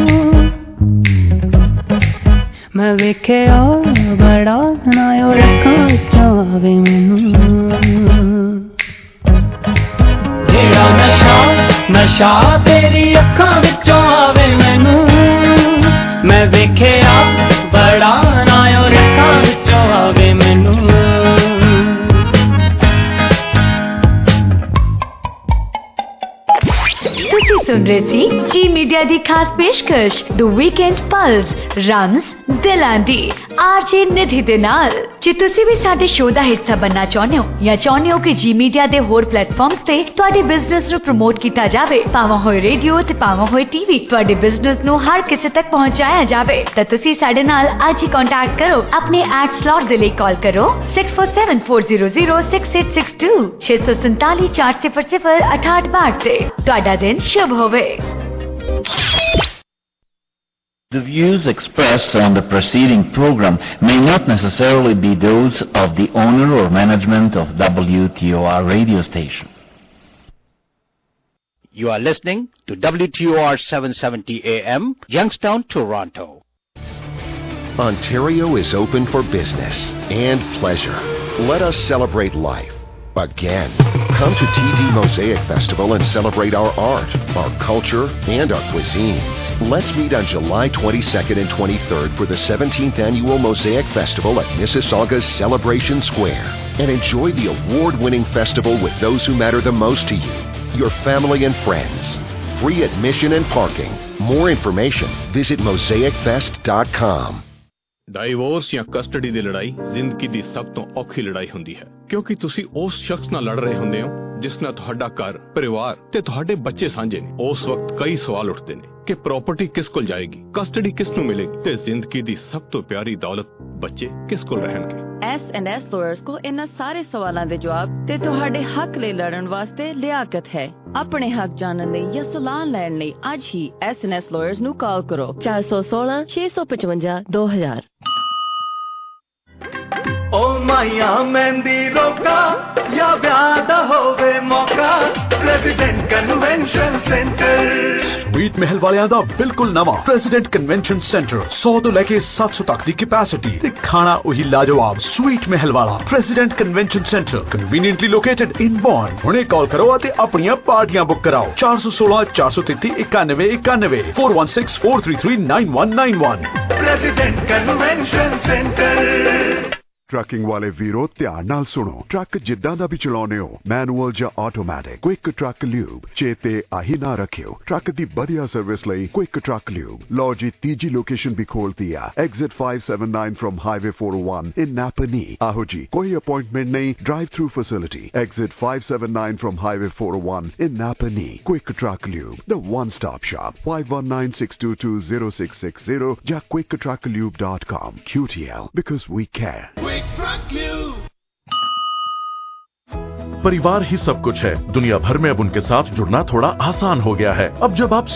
मैं वेखिया बड़ा नायो लक्कां विचों आवे मैनू। जेड़ा नशा तेरी अखां विचों आवे मैनू। मैं वेखिया बड़ा नायो लक्कां विचों आवे मैनू। तुसी सुन रहे सी जी मीडिया दी खास पेशकश द वीकेंड पल्स रम्स दिलां दी आरजे निधि दे नाल। जे तुसी भी साडे शो दा हिस्सा बनना चाਹੁੰਦੇ ਹੋ ਜਾਂ ਚਾਹੁੰਦੇ ਹੋ ਕਿ ਜੀ ਮੀਡੀਆ ਦੇ ਹੋਰ ਪਲੇਟਫਾਰਮਸ ਤੇ ਤੁਹਾਡੇ ਬਿਜ਼ਨਸ ਨੂੰ ਪ੍ਰਮੋਟ ਕੀਤਾ ਜਾਵੇ, ਭਾਵੇਂ ਹੋਏ ਰੇਡੀਓ ਤੇ ਭਾਵੇਂ ਹੋਏ ਟੀਵੀ, ਤੁਹਾਡੇ ਬਿਜ਼ਨਸ ਨੂੰ ਹਰ ਕਿਸੇ ਤੱਕ ਪਹੁੰਚਾਇਆ ਜਾਵੇ, ਤਾਂ ਤੁਸੀਂ ਸਾਡੇ ਨਾਲ ਅੱਜ ਹੀ ਕੰਟੈਕਟ ਕਰੋ। ਆਪਣੇ ਐਡ ਸਲੌਟ ਦੇ ਲਈ ਕਾਲ ਕਰੋ 6474006862 647 400 6862 ਤੇ। ਤੁਹਾਡਾ ਦਿਨ शुभ होवे। The views expressed on the preceding program may not necessarily be those of the owner or management of WTOR radio station. You are listening to WTOR 770 AM, Youngstown, Toronto. Ontario is open for business and pleasure. Let us celebrate life again. Come to TD Mosaic Festival and celebrate our art, our culture, and our cuisine. Let's meet on July 22nd and 23rd for the 17th Annual Mosaic Festival at Mississauga's Celebration Square and enjoy the award-winning festival with those who matter the most to you, your family and friends. Free admission and parking. More information, visit mosaicfest.com. Divorce ਜਾਂ ਕਸਟਡੀ ਦੀ ਲੜਾਈ ਜ਼ਿੰਦਗੀ ਦੀ ਸਭ ਤੋਂ ਔਖੀ ਲੜਾਈ ਹੁੰਦੀ ਹੈ, ਕਿਉਂਕਿ ਤੁਸੀਂ ਉਸ ਸ਼ਖਸ ਨਾਲ ਲੜ ਰਹੇ ਹੁੰਦੇ ਹੋ ਜਿਸ ਨਾਲ ਤੁਹਾਡਾ ਘਰ, ਪਰਿਵਾਰ ਤੇ ਤੁਹਾਡੇ ਬੱਚੇ ਸਾਂਝੇ ਨੇ। ਉਸ ਵਕਤ ਕਈ ਸਵਾਲ ਉੱਠਦੇ ਨੇ ਕਿ ਪ੍ਰਾਪਰਟੀ ਕਿਸ ਕੋਲ ਜਾਏਗੀ, ਕਸਟਡੀ ਕਿਸ ਨੂੰ ਮਿਲੇਗੀ ਤੇ ਜ਼ਿੰਦਗੀ ਦੀ ਸਭ ਤੋਂ ਪਿਆਰੀ ਦੌਲਤ ਬੱਚੇ ਕਿਸ ਕੋਲ ਰਹਿਣਗੇ। S&S lawyers को इन्हां सारे सवालों के जवाब ते तुहाडे हक लई लड़न वास्ते लियाकत है। अपने हक जानन लई या सलाह लैण लई अज ही S&S lawyers ਨੂੰ ਕਾਲ ਕਰੋ 416 655 2000। ओ माया मेहंदी रोका या ब्याह दा होवे मौका। प्रेसिडेंट कन्वेंशन सेंटर स्वीट महल वालियां दा बिल्कुल नवा प्रेसिडेंट कन्वेंशन सेंटर 100 तो लेके 700 तक दी कैपेसिटी ते खाना वही लाजवाब स्वीट महल वाला president convention centre conveniently located in Bond. हुणे कॉल करो ते अपनियां पार्टियां बुक कराओ 416 433 91 91 416 433 9191। President convention centre. ट्रकिंग वाले वीरो ध्यान नाल सुनो। ट्रक जिद्दां दा भी चलाउने हो, मैनुअल ਜਾਂ ਆਟੋਮੈਟਿਕ, क्विक ट्रक ल्यूब चेते आही ना रखियो। ट्रक दी बढ़िया सर्विस लई क्विक ट्रक ल्यूब। लो जी तीजी लोकेशन भी खोलती है, exit 579 from highway 401 in Napanee. आहो जी कोई अपॉइंटमेंट नहीं, drive through facility, exit 579 from highway 401 in Napanee. Quick truck lube, the one stop shop. 5196220660 या quicktrucklube.com। QTL because we care। परिवार ही सब कुछ है। दुनिया भर में अब उनके साथ जुड़ना थोड़ा आसान हो गया है। अब जब आप